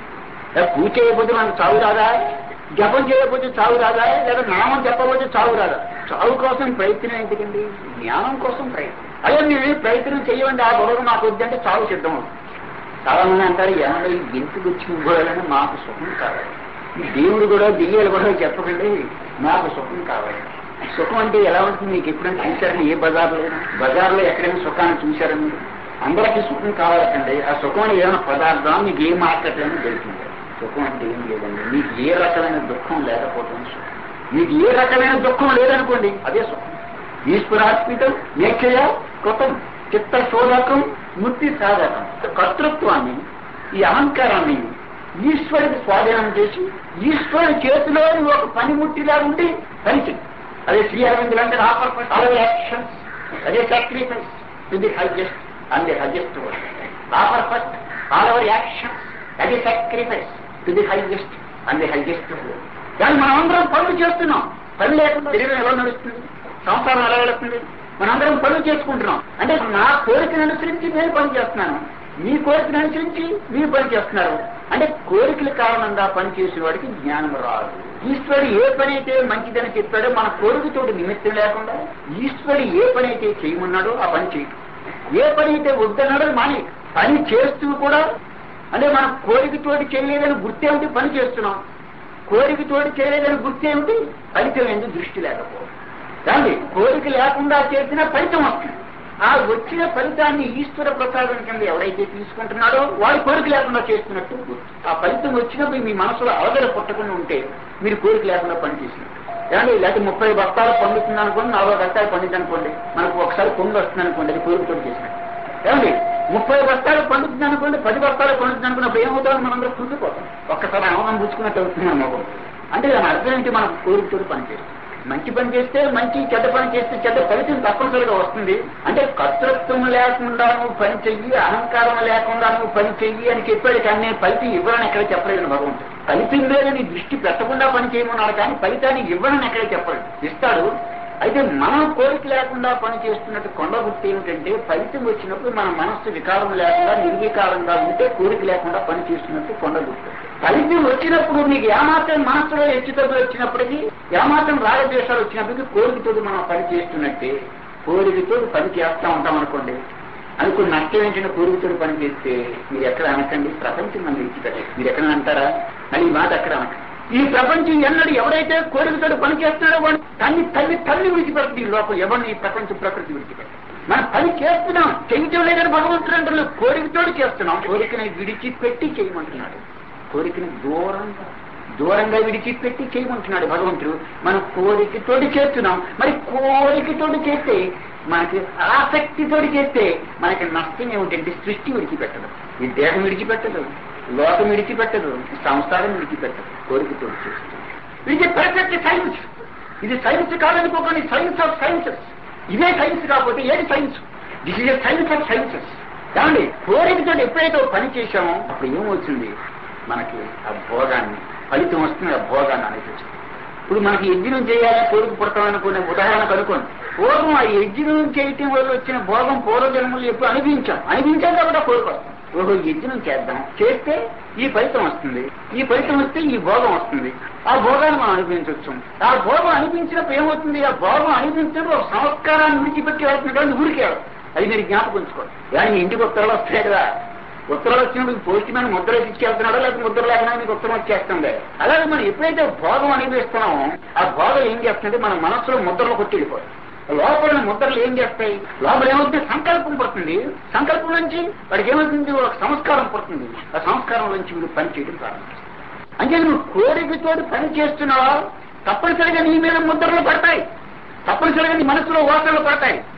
పూజ చేయకపోతే మనకు చావు రాదా? జపం చేయకపోతే చావు రాదా? లేదా నామం చెప్పకపోతే చావు రాదా? చావు కోసం ప్రయత్నం ఎందుకండి? జ్ఞానం కోసం ప్రయత్నం. అదే మీరు ప్రయత్నం చేయండి, ఆ గొడవ నాకు వద్దంటే చావు సిద్ధం అవుతుంది. చాలా మంది అంటారు, ఏమన్నా ఈ గెంతుకు వచ్చి పోయాలని మాకు సుఖం కావాలి. ఈ దేవుడు కూడా దియ్యాలు కూడా చెప్పకండి, నాకు సుఖం కావాలి. సుఖం అంటే ఎలా ఉంటుంది? మీకు ఎప్పుడైనా చూశారని ఏ బజార్లో బజార్లో ఎక్కడైనా సుఖాన్ని చూశారని మీరు? అందరికీ సుఖం కావాలండి. ఆ సుఖం అని ఏమైనా పదార్థం మీకు ఏ మార్కెట్లోనే దొరికింది. సుఖం అంటే ఏం లేదండి. మీకు ఏ రకమైన దుఃఖం లేకపోవడం సుఖం. మీకు ఏ రకమైన దుఃఖం లేదనుకోండి, అదే సుఖం. ఈశ్వరాత్మికం నేక్షయ కృతం చిత్త శోధకం ముక్తి సాధకం. కర్తృత్వాన్ని, ఈ అహంకారాన్ని ఈశ్వరుడికి స్వాధీనం చేసి ఈశ్వరుడి చేతిలో ఒక పనిముట్టిలా ఉండి పనిచేయి. అదే శ్రీ అరవిందులు అంటే నా పర్పస్ ఆల్ అవర్ యాక్షన్స్, అదే sacrifice to the highest and the highest word. నా పర్పస్ ఆల్ అవర్ యాక్షన్స్, అదే sacrifice to the highest and the highest word. కానీ మనం అందరం పనులు చేస్తున్నాం. పని లేకుండా శరీరం ఎలా నడుస్తుంది? సంసారం ఎలా వెళుతుంది? మనందరం పనులు చేసుకుంటున్నాం. అంటే నా కోరికను అనుసరించి నేను పని చేస్తున్నాను, మీ కోరికను అనుసరించి మీరు పని చేస్తున్నారు. అంటే కోరికల కారణంగా పని చేసిన వాడికి జ్ఞానం రాదు. ఈశ్వరుడు ఏ పని అయితే మంచిదని చెప్పాడో మన కోరికతోటి నిమిత్తం లేకుండా ఈశ్వరుడు ఏ పని అయితే చేయమన్నాడో ఆ పని చేయటం, ఏ పని అయితే వద్దన్నాడో మాని పని చేస్తూ కూడా అంటే మన కోరికతోటి చేయలేదని గుర్తేమిటి? పని చేస్తున్నాం. కోరికతోటి చేయలేదని గుర్తేమిటి? ఫలితం ఎందుకు దృష్టి లేకపోవడం. కానీ కోరిక లేకుండా చేసిన ఫలితం వస్తుంది. ఆ వచ్చిన ఫలితాన్ని ఈశ్వర ప్రసాదం కింద ఎవరైతే తీసుకుంటున్నాడో వాడి కోరిక లేకుండా చేస్తున్నట్టు. ఆ ఫలితం వచ్చినప్పుడు మీ మనసులో అవగడ పుట్టకుండా ఉంటే మీరు కోరిక లేకుండా పనిచేసినట్టు. కానీ లేకపోతే ముప్పై బస్తాలు పండుతుంది అనుకోండి, నలభై బస్తాలు పండింది అనుకోండి, మనకు ఒకసారి పొంగు వస్తుంది అనుకోండి, అది కోరికతో చేసినట్టు. ఏమండి ముప్పై బస్తాలు పండుతుంది అనుకోండి, పది బస్తాలు పండుతుంది అనుకున్నప్పుడు ఏమవుతామో మనందరూ కుంగిపోతాం. ఒక్కసారి అవనం పుచ్చుకున్నట్టు అవుతుంది అన్నమాట. అంటే దాని అర్థం ఏంటి? మనకు కోరికతో పనిచేస్తాం. మంచి పని చేస్తే మంచి, చెడ్డ పని చేస్తే చెడ్డ ఫలితం తప్పనిసరిగా వస్తుంది. అంటే కర్తృత్వం లేకుండా నువ్వు పని చెయ్యి, అహంకారం లేకుండా నువ్వు పని చెయ్యి అని చెప్పాడు. కానీ నేను ఫలితం ఇవ్వనని ఎక్కడ చెప్పలేదు భగవంతుడు. ఫలితం లేదని దృష్టి పెట్టకుండా పని చేయమన్నాడు, కానీ ఫలితాన్ని ఇవ్వనని ఎక్కడ చెప్పలేదు. ఇస్తాడు. అయితే మనం కోరిక లేకుండా పని చేస్తున్నట్టు కొండ గుర్తు ఏమిటంటే ఫలితం వచ్చినప్పుడు మన మనస్సు వికారం లేకుండా నిర్వికారంగా ఉంటే కోరిక లేకుండా పని చేస్తున్నట్టు కొండ గుర్తు. ఫలితం వచ్చినప్పుడు నీకు ఏమాత్రం మనస్సులో హెచ్చుతగ్గులు వచ్చినప్పటికీ, ఏమాత్రం రాగద్వేషాలు వచ్చినప్పటికీ కోరికతో మనం పని చేస్తున్నట్టే. కోరికతో పని చేస్తా ఉంటాం అనుకోండి, అనుకుని నష్టం ఏంటంటే కోరికతో పని చేస్తే మీరు ఎక్కడ అనకండి, ప్రపంచం మనం విడిచిపెట్టాలి. మీరు ఎక్కడ అంటారా అని ఈ మాట అక్కడ అనకండి. ఈ ప్రపంచం ఎన్నడు ఎవరైతే కోరికతో పని చేస్తున్నాడో వాడు తల్లి తల్లి తల్లి విడిచిపెడుతుంది. ఈ లోపల ఎవరిని ఈ ప్రపంచం ప్రకృతి విడిచిపెట్టాలి. మనం పని చేస్తున్నాం, చేయటం లేదని భగవంతుడు అంటారు. కోరికతో చేస్తున్నాం, కోరికని విడిచిపెట్టి చేయమంటున్నాడు. కోరికని దూరంగా దూరంగా విడిచిపెట్టి చేయమంటున్నాడు భగవంతుడు. మనం కోరికతోటి చేస్తున్నాం. మరి కోరికతోటి చేస్తే మనకి ఆసక్తితోటి చేస్తే మనకి నష్టం ఏమిటంటే సృష్టి విడిచిపెట్టదు, ఈ దేహం విడిచిపెట్టదు, లోకం విడిచిపెట్టదు, సంసారం విడిచిపెట్టదు. కోరికతో చేస్తుంది. ఇది పర్ఫెక్ట్ సైన్స్. ఇది సైన్స్ కాదనుకోకండి, సైన్స్ ఆఫ్ సైన్సెస్. ఇదే సైన్స్ కాకపోతే ఏది science? This is a science of sciences. కావండి కోరికతో ఎప్పుడైతే పని చేశామో అప్పుడు ఏమవుతుంది? మనకి ఆ భోగాన్ని ఫలితం వస్తుంది, ఆ భోగాన్ని అనిపిస్తుంది. ఇప్పుడు మనకి యజ్ఞం చేయాలని కోరిక పుడతామనుకునే ఉదాహరణకు అనుకోండి. పూర్వం ఆ యజ్ఞం చేయటం వల్ల వచ్చిన భోగం పూర్వజన్మలు ఎప్పుడు అనిపించాం, అనిపించాం కాబట్టి కోరిక వస్తుంది. ఓహో యజ్ఞం చేద్దాం, చేస్తే ఈ ఫలితం వస్తుంది, ఈ ఫలితం వస్తే ఈ భోగం వస్తుంది, ఆ భోగాన్ని మనం అనిపించవచ్చు. ఆ భోగం అనిపించినప్పుడు ఏమవుతుంది? ఆ భోగం అనిపించినప్పుడు ఒక సంస్కారాన్ని విడిచిపెట్టి వెళ్తున్న కానీ ఊరికే అది మీరు జ్ఞాపకం ఉంచుకోండి. కానీ ఇంటికి ఉత్తరాలు వస్తాయి కదా, ఉత్తరాలు వచ్చినప్పుడు పోస్ట్ మ్యాన్ ముద్ర ఇచ్చేస్తున్నాడో లేకపోతే ముద్ర లేకుండా మీకు ఉత్తరం వచ్చేస్తుంది. అలాగే మనం ఎప్పుడైతే భోగం అనిపిస్తున్నామో ఆ భోగం ఏం చేస్తుందంటే మన మనస్సులో ముద్రలు కొట్టి వెళ్ళిపోయి లోపల ముద్రలు ఏం చేస్తాయి? లోపల ఏమవుతుంది? సంకల్పం పడుతుంది. సంకల్పం నుంచి వాడికి ఏమవుతుంది? ఒక సంస్కారం పడుతుంది. ఆ సంస్కారం నుంచి వీడు పని చేయడం ప్రారంభిస్తుంది. అంటే నువ్వు కోరికతో పని చేస్తున్నావా తప్పనిసరిగా నీ మీద ముద్రలు పడతాయి, తప్పనిసరిగా నీ మనసులో వాసనలు పడతాయి.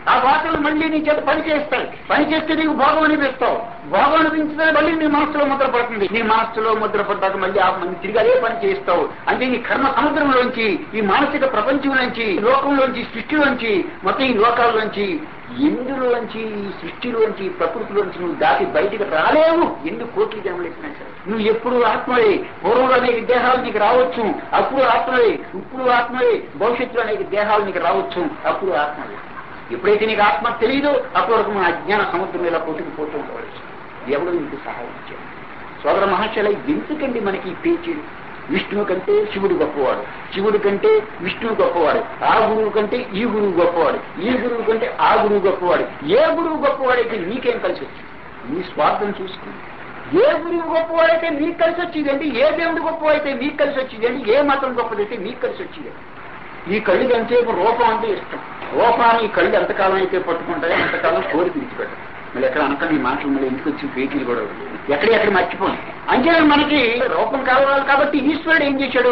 ఆ వాసనలు మళ్ళీ నీ చేత పని చేస్తాయి. పని చేస్తే నీకు భోగం అనిపిస్తావు. భోగం అనిపించితే మళ్ళీ నీ మనస్సులో ముద్ర పడుతుంది. నీ మనస్సులో ముద్ర పడ్డాక మళ్ళీ ఆ మంది తిరిగి అదే పని చేస్తావు. అంటే ఈ కర్మ సముద్రంలోంచి, ఈ మానసిక ప్రపంచంలోంచి, లోకంలోంచి, సృష్టిలోంచి, మొత్తం ఈ లోకాల్లోంచి, ఎందులోంచి, ఈ సృష్టిలోంచి, ప్రకృతిలోంచి నువ్వు దాటి బయటికి రాలేవు. ఎన్ని కోట్లు జన్మలు ఎత్తినా సరే నువ్వు ఎప్పుడు ఆత్మవే. పూర్వంలో అనేక దేహాలు నీకు రావచ్చు, అప్పుడు ఆత్మవే. ఇప్పుడు ఆత్మవే. భవిష్యత్తులో అనేక దేహాలు నీకు రావచ్చు, అప్పుడు ఆత్మవే. ఎప్పుడైతే నీకు ఆత్మ తెలియదో అప్పటి వరకు మన అజ్ఞాన సముద్రం ఇలా కొట్టుకుపోతూ ఉండవచ్చు. ఎవడు నీకు సహాయం చేయాలి? సోదర మహర్షుల ఎందుకండి మనకి ఈ పేచీలు? విష్ణువు కంటే శివుడు గొప్పవాడు, శివుడి కంటే విష్ణువు గొప్పవాడు, ఆ గురువు కంటే ఈ గురువు గొప్పవాడు, ఈ గురువు కంటే ఆ గురువు గొప్పవాడు. ఏ గురువు గొప్పవాడైతే నీకేం కలిసి వచ్చింది? నీ స్వార్థం చూసుకుని. ఏ గురువు గొప్పవాడైతే నీకు కలిసి వచ్చింది అంటే, ఏ దేవుడు గొప్పవాడైతే నీకు కలిసి వచ్చింది అంటే, ఏ మతం గొప్పదైతే నీకు కలిసి వచ్చింది. ఈ కళ్ళుకి ఎంతసేపు రూపం అంటే ఇష్టం. రూపాన్ని ఈ కళ్ళు ఎంతకాలం అయితే పట్టుకుంటాయో అంతకాలం కోరిక విడిచిపెట్టాలి. మళ్ళీ ఎక్కడ అనక నీ మాటలు మళ్ళీ ఇంటికి వచ్చి పేకీలు కూడా ఎక్కడ ఎక్కడ మర్చిపోయి. అంటే మనకి రూపం కావాలి కాబట్టి ఈశ్వరుడు ఏం చేశాడు?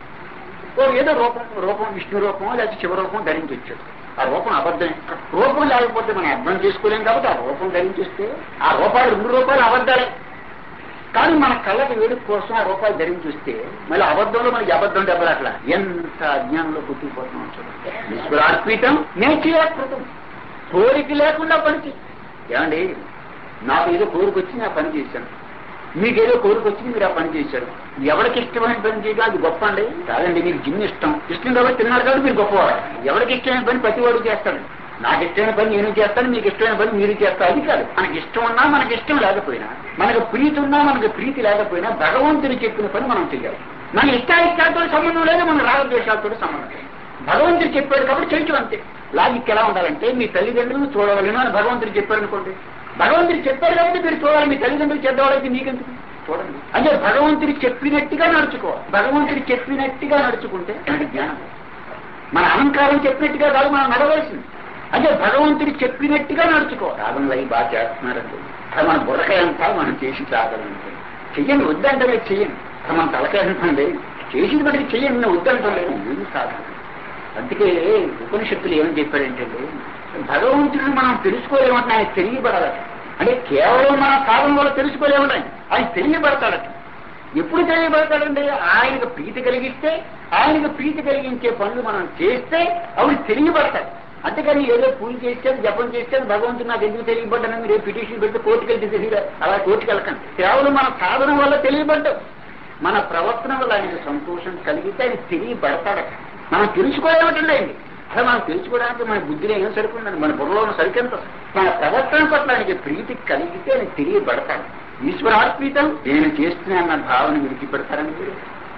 ఓ ఏదో రూపం రూపం విష్ణు రూపం లేకపోతే శివ రూపం ధరించి వచ్చాడు. ఆ రూపం అబద్ధమే. రూపం లేకపోతే మనం అర్థం చేసుకోలేం కాబట్టి ఆ రూపం ధరించేస్తే ఆ రూపాలు రెండు రూపాయలు అబద్ధాలే. కానీ మన కళ్ళకి వేడుక కోసం ఆ రూపాయలు ధరించి వస్తే మళ్ళీ అబద్ధంలో మనకి అబద్ధం దెబ్బలు అట్లా ఎంత అజ్ఞానంలో పుట్టిపోతున్నాం చూడండి. ఈశ్వరార్పితం నేర్చేకృతం. కోరిక లేకుండా పనికి. ఏమండి నాకు ఏదో కోరిక వచ్చి నా పని చేశాను, మీకేదో కోరిక వచ్చి మీరు ఆ పని చేశారు. ఎవరికి ఇష్టమైన పని చేయడం అది గొప్ప అండి కాదండి. మీకు జిమ్ ఇష్టం ఇష్టం కాబట్టి తిన్నారు కాబట్టి మీరు గొప్పవాడు. ఎవరికి ఇష్టమైన పని ప్రతివాడు చేస్తాడు. నాకు ఇష్టమైన పని నేను చేస్తాను, మీకు ఇష్టమైన పని మీరు చేస్తారు. అది కాదు. మనకి ఇష్టం ఉన్నా మనకి ఇష్టం లేకపోయినా, మనకు ప్రీతి ఉన్నా మనకు ప్రీతి లేకపోయినా భగవంతుని చెప్పిన పని మనం చేయాలి. మన ఇష్టాయిష్టాలతో సంబంధం లేదు, మన రాగద్వేషాలతో సంబంధం లేదు. భగవంతుడు చెప్పాడు కాబట్టి చేయటం అంతే. లాజిక్ ఎలా ఉండాలంటే మీ తల్లిదండ్రులను చూడవలను అని భగవంతుడు చెప్పారు అనుకోండి. భగవంతుడు చెప్పారు కాబట్టి మీరు చూడాలి. మీ తల్లిదండ్రులు చెడ్డవాళ్ళైతే మీకెందుకు? చూడండి. అంటే భగవంతుడు చెప్పినట్టుగా నడుచుకోవాలి. భగవంతుడు చెప్పినట్టుగా నడుచుకుంటే మనకి జ్ఞానం. మన అహంకారం చెప్పినట్టుగా కాదు మనం నడవలసింది. అంటే భగవంతుడు చెప్పినట్టుగా నడుచుకోవాలి. సాధనలు అవి బాగా చేస్తున్నారంటే అది మన బుర్రకాయ అంతా మనం చేసి సాధనంటే చెయ్యండి. వద్దంటే చెయ్యండి. అది మన తలకాయ అంటండి చేసి బట్టి చెయ్యండి. వద్దంటలేదు ఏమి సాధన. అందుకే ఉపనిషత్తులు ఏమని చెప్పారంటే భగవంతుడిని మనం తెలుసుకోలేమంటే ఆయన తెలియబడాలట. అంటే కేవలం మన సాధన వల్ల తెలుసుకోలేమంటే ఆయన తెలియబడతాడట. ఎప్పుడు తెలియబడతాడంటే ఆయనకు ప్రీతి కలిగిస్తే, ఆయనకు ప్రీతి కలిగించే పనులు మనం చేస్తే అవి తెలియబడతాయి. అంతేకాని ఏదో పూజ చేస్తే జపం చేస్తే భగవంతుడు నాకు ఎందుకు తెలియబడ్డానని మీరు పిటిషన్ పెడితే కోర్టుకు వెళ్తే తెలియదు. అలా కోర్టుకు వెళ్ళకండి. కేవలం మన సాధన వల్ల తెలియబడ్డాం. మన ప్రవర్తన వల్ల ఆయనకు సంతోషం కలిగితే ఆయన తెలియబడతాడట. మనం తెలుసుకోలేమటండి అండి. అసలు మనం తెలుసుకోవడానికి మన బుద్ధిలో ఏం సరిపోయిందండి, మన బుర్రలో ఉన్న సరికెంత. మన ప్రవర్తన పట్ల ఆయనకి ప్రీతి కలిగితే ఆయన తెలియబడతాడు. ఈశ్వరార్పితం నేను చేస్తున్నా అన్న భావన విడిచిపెడతారని మీరు.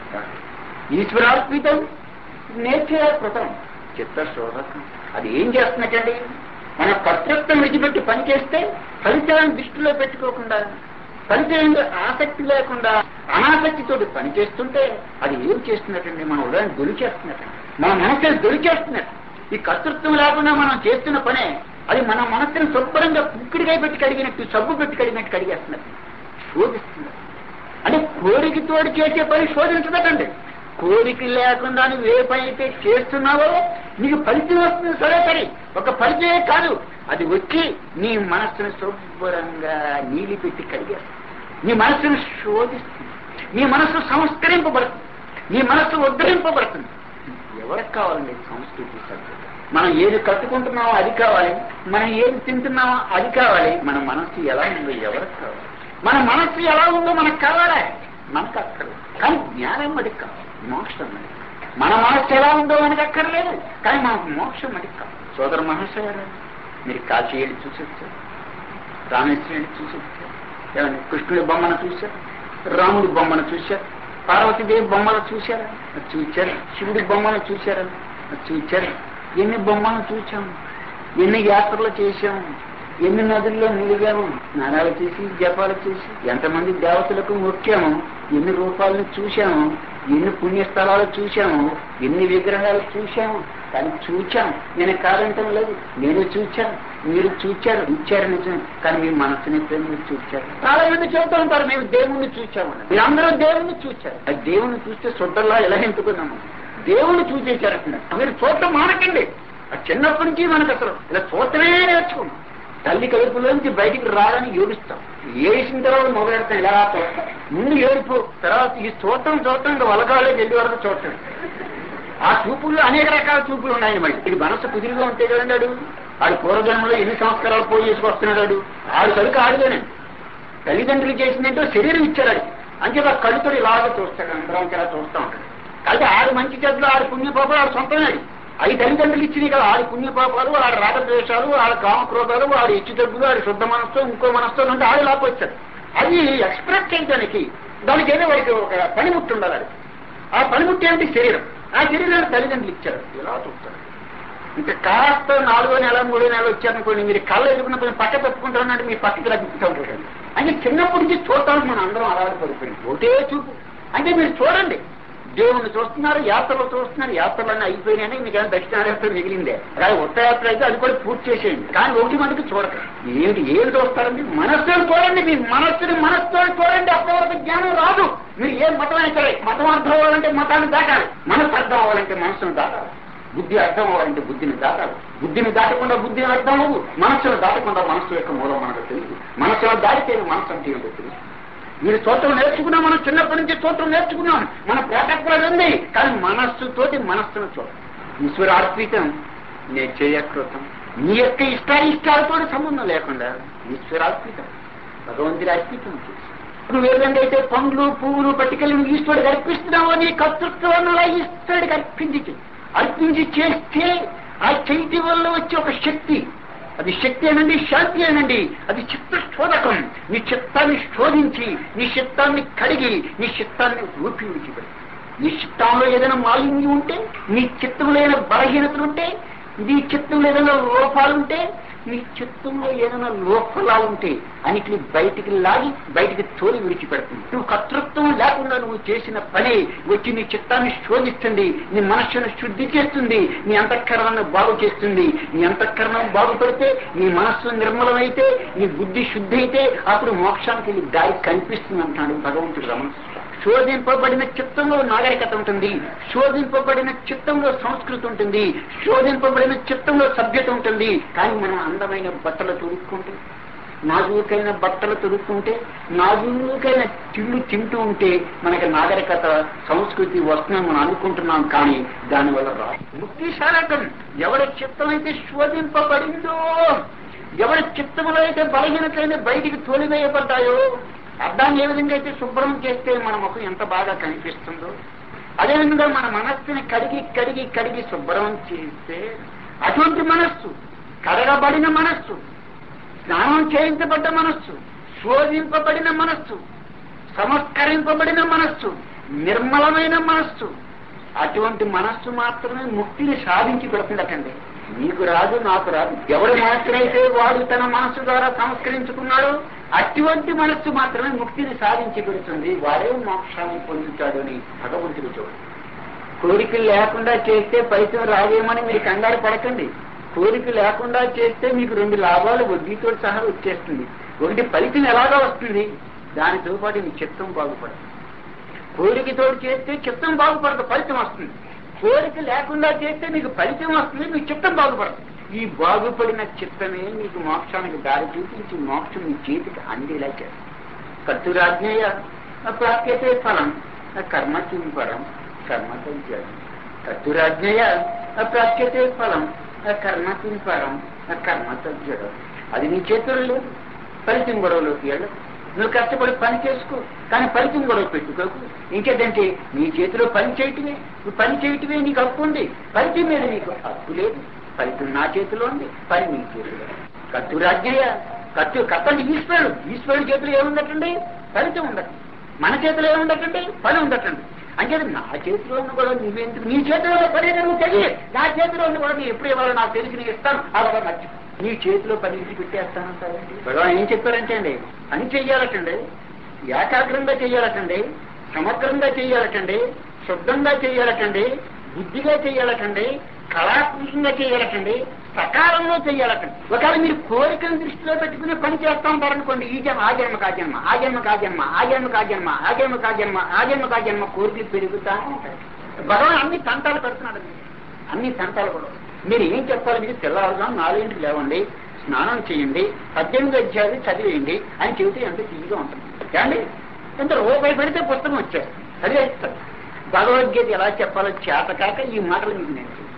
ఈశ్వరార్పితం నేర్చేకృతం చిత్తశోధకం. అది ఏం చేస్తున్నట్టండి, మన కర్తృత్వం విడిచిపెట్టి పని చేస్తే ఫలితాలను దృష్టిలో పెట్టుకోకుండా, ఫలితం ఆసక్తి లేకుండా అనాసక్తితో పని చేస్తుంటే అది ఏం చేస్తున్నట్టండి, మన ఉదయం దొరికేస్తున్నట్టండి, మన మనసుని దొరికేస్తున్నట్టు. ఈ కర్తృత్వం లేకుండా మనం చేస్తున్న పనే అది మన మనసుని శుభ్రంగా పుక్కిడిగా పెట్టి కడిగినట్టు, సబ్బు పెట్టి కడిగినట్టు కడిగేస్తున్నట్టు శోధిస్తున్నట్టు. అంటే కోరికతోటి చేసే పని శోధించదటండి. కోరిక లేకుండా నువ్వు ఏ పని అయితే చేస్తున్నావో నీకు ఫలితం వస్తుంది. సరే సరే ఒక ఫలితమే కాదు, అది వచ్చి నీ మనస్సును శుభ్రంగా నీలి పెట్టి కడిగేస్తుంది. నీ మనస్సును శోధిస్తుంది. నీ మనస్సు సంస్కరింపబడుతుంది. నీ మనస్సు ఉద్ధరింపబడుతుంది. ఎవరికి కావాలండి సంస్కృతి సభ్యులు? మనం ఏది కట్టుకుంటున్నామో అది కావాలి, మనం ఏది తింటున్నామో అది కావాలి. మన మనస్సు ఎలా ఉందో ఎవరికి కావాలి? మన మనస్సు ఎలా ఉందో మనకు కావాలా? మనకు అక్కర్లేదు. కానీ జ్ఞానం మడికి కావాలి, మోక్షం మడికి. మన మనస్సు ఎలా ఉందో మనకు అక్కర్లేదు, కానీ మనకు మోక్షం మడికి కావాలి. సోదర మహాశయ మీరు కాశీ వెళ్ళి చూసొచ్చారు, రామేశ్వరం వెళ్ళి చూసొచ్చారు, ఏమండి కృష్ణుడి బొమ్మను చూశారు, రాముడి బొమ్మను చూశారు, పార్వతీదేవి బొమ్మలు చూశారా? చూచారు. శివుడి బొమ్మను చూశారా? చూచారు. ఎన్ని బొమ్మలు చూచాము, ఎన్ని యాత్రలు చేశాము, ఎన్ని నదుల్లో మునిగాము, స్నానాలు చేసి జపాలు చేసి ఎంతమంది దేవతలకు మొక్కాము, ఎన్ని రూపాలను చూశాము, ఎన్ని పుణ్యస్థలాలు చూశాము, ఎన్ని విగ్రహాలు చూశాము. కానీ చూచాం, నేను కాదంటం లేదు, నేను చూచాను, మీరు చూచారు, చూచారు నిజం. కానీ మీ మనసుని మీరు చూచారు. చాలా మంది చెబుతూ ఉంటారు మేము దేవుణ్ణి చూచామని. మీరందరూ దేవుణ్ణి చూచారు. ఆ దేవుణ్ణి చూస్తే సొడ్డల్లా ఎలా ఎంటుకున్నాము, దేవుణ్ణి చూసేశారంటున్నారు. మీరు చూడటం మానకండి. ఆ చిన్నప్పటి నుంచి మనకు అసలు ఇలా చూడటమే నేర్చుకున్నాం. తల్లి కడుపులోంచి బయటికి రాలని ఏడుస్తాం, ఏడిసిన తర్వాత మొదలెడతాం ఇలా చూస్తాం. ముందు ఏడుపు, తర్వాత ఈ చూడటం చూడటం ఇంకా వలకాళ్ళకి వెళ్ళి వరకు చూడటం. ఆ చూపుల్లో అనేక రకాల చూపులు ఉన్నాయి. మళ్ళీ ఇది మనసు కుదిరిగా ఉంటే కదండి ఆడు ఆడు పూర్వజన్మలో ఎన్ని సంస్కారాలు పోయి చేసుకొస్తున్నాడు. ఆడు ఆడు కడుకు ఆడుగానండి. తల్లిదండ్రులు చేసిందంటే శరీరం ఇచ్చాడు. అంచేత కడుతో ఇలాగా చూస్తాడు, అందరం ఇలా చూస్తూ ఉంటాడు. అయితే ఆడు మంచి చెట్లు, ఆడు పుణ్యపాపాలు ఆడు సొంతమేది. అవి తల్లిదండ్రులు ఇచ్చినాయి కదా. ఆడి పుణ్యపాపాలు, ఆడ రాగద్వేషాలు, ఆడ కామక్రోధాలు, ఆడి ఇచ్చి డబ్బులు, ఆడి శుద్ధ మనస్సు, ఇంకో మనస్సు అంటే ఆడు లాపొచ్చాడు. అది ఎక్స్ప్రెస్ చేయడానికి దానికి ఏదో వాడికి ఒక పనిముట్టు ఉండాలి. ఆ పనిముట్టి ఏంటి? శరీరం. ఆ శరీరాన్ని తల్లిదండ్రులు ఇచ్చారు. ఇలా చూస్తాడు. ఇంకా కాస్త నాలుగో నెల మూడో నెల వచ్చారనుకోండి, మీరు కళ్ళు ఎదుర్కొన్న పక్క తప్పుకుంటారంటే మీ పక్కకి లభిస్తూ ఉంటారు. అంటే చిన్నప్పటి నుంచి చూడటానికి మనం అందరం అలవాటు పడిపోయింది. ఒకటే చూపు. అంటే మీరు చూడండి, దేవుణ్ణి చూస్తున్నారు, యాత్రలు చూస్తున్నారు, యాత్రలన్నీ అయిపోయినాయని మీకు ఏమైనా దక్షిణాయాత్ర మిగిలిందే. అలాగే ఉత్తరయాత్ర అయితే అది కూడా పూర్తి చేసేయండి. కానీ ఒకటి మనకి చూడక ఏమిటి ఏం చూస్తారండి? మనస్సును చూడండి. మీ మనస్సుని మనస్సుతో చూడండి. అప్పటివరకు జ్ఞానం రాదు. మీరు ఏ మతం అయినా సరే, మతం అర్థం అవ్వాలంటే మతాన్ని దాటాలి, మనస్సు అర్థం అవ్వాలంటే మనస్సును దాటాలి, బుద్ధి అర్థం అవ్వాలంటే బుద్ధిని దాటాలి. బుద్ధిని దాటకుండా బుద్ధిని అర్థం అవ్వదు, మనస్సును దాటకుండా మనస్సు యొక్క మూలం మనకు తెలియదు. మనస్సును దాటితే మనస్సు అంటే ఏంటో తెలియదు. మీరు చూడటం నేర్చుకున్నాం, మనం చిన్నప్పటి నుంచి చూడటం నేర్చుకున్నాం, మన ప్రాటక్లో ఉంది. కానీ మనస్సుతోటి మనస్సును చూడ ఈశ్వరార్పితం నిశ్చయకృతం. నీ యొక్క ఇష్టాయిష్టాలతో సంబంధం లేకుండా ఈశ్వరార్పితం, భగవంతుడి అర్పితం చేసి నువ్వు ఏదంటే అయితే పండ్లు పువ్వులు పట్టుకెళ్ళి నువ్వు ఈశ్వరుడికి అర్పిస్తున్నావో నీ కర్తృత్వాన్ని అలా ఈశ్వరుడికి అర్పించి అర్పించి చేస్తే ఆ చైతి వల్ల వచ్చే ఒక శక్తి, అది శక్తి అనండి, శాంతి అనండి, అది చిత్త శోధకం. నీ చిత్తాన్ని శోధించి నీ చిత్తాన్ని కడిగి నీ చిత్తాన్ని ఊపి విడిచిపెట్టి, నీ చిత్తంలో ఏదైనా మాలిన్యం ఉంటే, నీ చిత్తంలో ఏదైనా బలహీనతలు ఉంటే, నీ చిత్తంలో ఏదైనా లోపాలుంటే, నీ చిత్తంలో ఏదైనా లోపలాలుంటే అన్నిటిని బయటికి లాగి బయటికి తోలి విడిచిపెడుతుంది. నువ్వు కర్తృత్వం లేకుండా నువ్వు చేసిన పని వచ్చి నీ చిత్తాన్ని శోధిస్తుంది, నీ మనస్సును శుద్ధి చేస్తుంది, నీ అంతఃకరణను బాగు చేస్తుంది. నీ అంతఃకరణం బాగుపడితే, నీ మనస్సు నిర్మలమైతే, నీ బుద్ధి శుద్ధి అయితే అప్పుడు మోక్షానికి వెళ్ళి దారి కనిపిస్తుంది అంటాడు భగవంతుడు. రమణ శోధింపబడిన చిత్తంలో నాగరికత ఉంటుంది, శోధింపబడిన చిత్తంలో సంస్కృతి ఉంటుంది, శోధింపబడిన చిత్తంలో సభ్యత ఉంటుంది. కానీ మనం అందమైన బట్టలు తొడుక్కుంటే, నాజూకైన బట్టలు తొడుక్కుంటే, నాజూకైన తిళ్ళు తింటూ ఉంటే మనకి నాగరికత సంస్కృతి వస్తుందని మనం అనుకుంటున్నాం. కానీ దానివల్ల రా ముక్తి శారకం. ఎవరి చిత్తం అయితే శోధింపబడిందో, ఎవరి చిత్తంలో అయితే బలహీనతైన బయటికి తోలివేయబడ్డాయో, అర్థాన్ని ఏ విధంగా అయితే శుభ్రం చేస్తే మన ముఖం ఎంత బాగా కనిపిస్తుందో, అదేవిధంగా మన మనస్సుని కడిగి కడిగి కడిగి శుభ్రం చేస్తే అటువంటి మనస్సు, కడగబడిన మనస్సు, స్నానం చేయించబడ్డ మనస్సు, శోధింపబడిన మనస్సు, సంస్కరింపబడిన మనస్సు, నిర్మలమైన మనస్సు, అటువంటి మనస్సు మాత్రమే ముక్తిని సాధించి పెడుతుందటండి. నీకు రాదు, నాకు రాదు. ఎవరి మనస్సునైతే వాడు తన మనస్సు ద్వారా సంస్కరించుకున్నాడో అటువంటి మనస్సు మాత్రమే ముక్తిని సాధించి పెడుతుంది. వాడే మోక్షాన్ని పొందుతాడు అని భగవంతుడు చూడు. కోరికలు లేకుండా చేస్తే ఫలితం రావేమని మీరు కంగారు పడకండి. కోరిక లేకుండా చేస్తే మీకు రెండు లాభాలు వడ్డీతో సహా వచ్చేస్తుంది. ఒకటి ఫలితం ఎలాగా వస్తుంది, దానితో పాటు మీ చిత్తం బాగుపడుతుంది. కోరికతో చేస్తే చిత్తం బాగుపడదు, ఫలితం వస్తుంది. కోరిక లేకుండా చేస్తే మీకు ఫలితం వస్తుంది, మీకు చిత్తం బాగుపడుతుంది. ఈ బాగుపడిన చిత్తమే మీకు మోక్షానికి దారి చూపించి మోక్షం మీ చేతికి అందేలా చేస్తుంది. కర్తురాజ్ఞేయ ప్రాప్యతే ఫలం కర్మ చింపరం కర్మ సంచరం. కర్తురాజ్ఞేయ ప్రాప్యతే ఫలం కర్మ చింపరం కర్మ సంచరం. అది నీ చేతుల్లో లేదు, ఫలితం గొడవలోకి వెళ్ళదు. నువ్వు కష్టపడి పని చేసుకో, కానీ ఫలితం గొడవ పెట్టుకోకు. ఇంకేదంటే నీ చేతిలో పని చేయటమే, నువ్వు పని చేయటమే నీకు హక్కు ఉంది, ఫలితం మీద నీకు హక్కు లేదు. ఫలితం నా చేతిలో ఉంది, పని నీ చేతిలో. కర్తురాజ్ఞేయ, కర్తు కర్తండి ఈశ్వరుడు. ఈశ్వరుడి చేతిలో ఏముందటండి, ఫలితం ఉండటం. మన చేతిలో ఏముందటండి, పని ఉండటండి. అంటే నా చేతిలో ఉన్న కూడా నువ్వెందుకు, నీ చేతిలో పని నువ్వు తెలియ, నా చేతిలో ఉన్న కూడా నేను ఎప్పుడు ఇవ్వాలో నాకు తెలిసి నీకు ఇస్తాను, అలా నచ్చు. నీ చేతిలో పని ఇచ్చి పెట్టేస్తానంటారండి. భగవాన్ ఏం చెప్పారంటే అండి, పని చెయ్యాలటండి, ఏకాగ్రంగా చెయ్యాలటండి, సమగ్రంగా చెయ్యాలటండి, శుద్ధంగా చెయ్యాలటండి, బుద్ధిగా చెయ్యాలటండి, కళాత్మకంగా చెయ్యాలటండి, సకాలంలో చెయ్యాలటండి. ఒకవేళ మీరు కోరికను దృష్టిలో పెట్టుకుని పని చేస్తూ ఉంటారనుకోండి, ఈ జన్మ ఆ జన్మ కా జన్మ ఆ జన్మ కా జన్మ ఆ జన్మ కా జన్మ ఆ జన్మ కా జన్మ ఆ జన్మ కా జన్మ కోరికలు పెరుగుతా ఉంటాయి. భగవాన్ అన్ని తంటాలు పెడుతున్నాడు, అన్ని తంటాలు కూడా. మీరు ఏం చెప్పాలి? మీరు తెల్లవారుగా నాలుగింటికి లేవండి, స్నానం చేయండి, పద్దెనిమిది అధ్యాయాలు చదివేయండి అని చెబితే ఎంత తీయగా ఉంటుంది అండి. ఎంత రూపాయి పెడితే పుస్తకం వచ్చారు చదివేస్తారు. భగవద్గీత ఎలా చెప్పాలో చేతకాక ఈ మాటలు మీకు నేను చెప్తాను.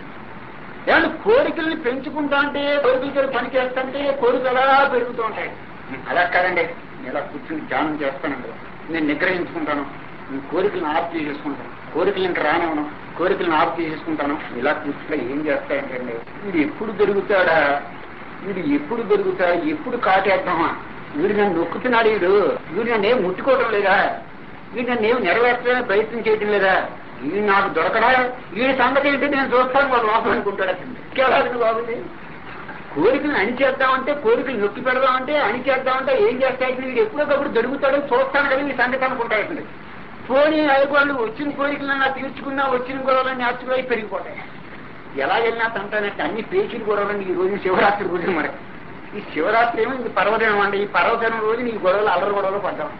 ఏమంటే కోరికల్ని పెంచుకుంటా అంటే కోరికలతో పని చేస్తుంటే కోరికలు అలా పెరుగుతూ ఉంటాయి. అలా కాదండి, నేను ఇలా కూర్చుని ధ్యానం చేస్తానండి, నేను నిగ్రహించుకుంటాను, నేను కోరికలను ఆఫ్ చేసేసుకుంటాను, కోరికలు ఇంకా రానివ్వను, కోరికలను ఆఫ్ చేసేసుకుంటాను. ఇలా కూర్చుంటే ఏం చేస్తాయంటే వీడు ఎప్పుడు దొరుకుతాడా, వీడు ఎప్పుడు దొరుకుతాడు, ఎప్పుడు కాటేద్దామా, వీడు నన్ను నొక్కుతున్నాడు, వీడు వీడు నన్ను ఏం ముట్టుకోవడం లేదా, వీడు నన్ను ఏం నెరవేర్చడానికి ప్రయత్నం చేయడం లేదా, వీడు నాకు దొరకడా, వీడి సంగతి ఏంటి నేను చూస్తాను వాళ్ళు లోపల అనుకుంటాడు. ఇంకేలాగండి బాగుంది. కోరికలను అణిచేద్దామంటే, కోరికలు నొక్కి పెడదామంటే, అణిచేద్దామంటే ఏం చేస్తాయి, వీడు ఎప్పుడోకప్పుడు దొరుకుతాడో చూస్తాను కదా ఈ సంగతి అనుకుంటాడు. పోనీ వాళ్ళు వచ్చిన కోరికలన్నా తీర్చుకున్నా వచ్చిన గొడవలన్నీ నేర్చుకుని పెరిగిపోతాయి. ఎలా వెళ్ళినా తంటానంటే అన్ని పేచీలు గొడవలండి. ఈ రోజు శివరాత్రి రోజు మనకి ఈ శివరాత్రి ఏమో ఇది పర్వదినం అండి. ఈ పర్వదినం రోజు నీ గొడవలు అల్లరి గొడవలు పడ్డాం.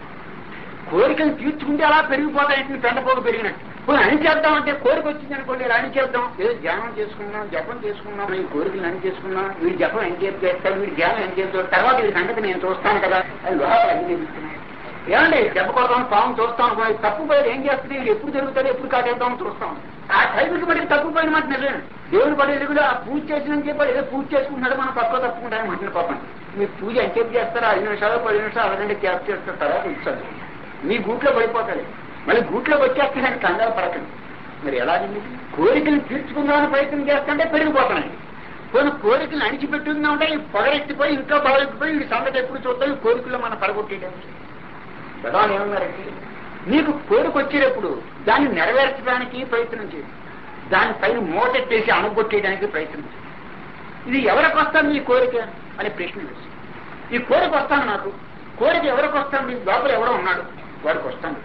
కోరికలు తీర్చుకుంటే అలా పెరిగిపోతాయి, పెండపోక పెరిగినట్టు. పోయి అణి చేద్దామంటే కోరిక వచ్చింది అనుకోండి, అణి చేద్దాం, ఏదో ధ్యానం చేసుకున్నాం, జపం చేసుకున్నాం, ఈ కోరికలు అణి చేసుకున్నాం, వీడి జపం ఎంచేపు చేస్తాడు, వీడి ధ్యానం ఎంచేస్తాడు, తర్వాత వీడి సంగతి నేను చూస్తాను కదా అది లోపల అన్ని తెలుస్తున్నాయి. ఏమండి దెబ్బ కొడతాం, పాము చూస్తాం అనుకోండి, తప్పు పోయి ఏం చేస్తుంది, వీడు ఎప్పుడు జరుగుతాడో ఎప్పుడు కాటేద్దామని చూస్తాం. ఆ టైంకి పడి తప్పు పోయిన మాట నిజమే. దేవుడు పడేది కూడా ఆ పూజ చేసిన చెప్పాడు, ఏదో పూజ చేసుకుంటున్నాడు, మనం పక్క తప్పుకుంటారని మంచిన పాపం. మీరు పూజ ఎంచేపు చేస్తారా, ఐదు నిమిషాలు పది నిమిషాలు అరగంట క్యాప్ చేస్తారు, తర్వాత ఇస్తారు, మీ గూట్లో పడిపోతాడు, మళ్ళీ గూట్లోకి వచ్చేస్తాడని కంగారు పడకండి. మరి ఎలాగండి? కోరికలు తీర్చుకుందామని ప్రయత్నం చేస్తుంటే పెరిగిపోతున్నాయి. కొన్ని కోరికలు అణిచిపెట్టుందా ఉంటే పొగరెత్తిపోయి ఇంకా పొగరెత్తిపోయి ఈ సంగతి ఎప్పుడు చూద్దాం, ఈ కోరికల్లో మనం పడగొట్టేయడానికి. ప్రధాని ఏమన్నారంటే, నీకు కోరిక వచ్చేటప్పుడు దాన్ని నెరవేర్చడానికి ప్రయత్నం చేయండి, దానిపైన మూటెట్టేసి అణగొట్టేయడానికి ప్రయత్నం చేయండి. ఇది ఎవరికి వస్తాను ఈ కోరిక అనే ప్రశ్న వేసి, ఈ కోరిక వస్తాను నాకు, కోరిక ఎవరికి వస్తాను, మీ లోపల ఎవరో ఉన్నాడు వాడికి వస్తాను.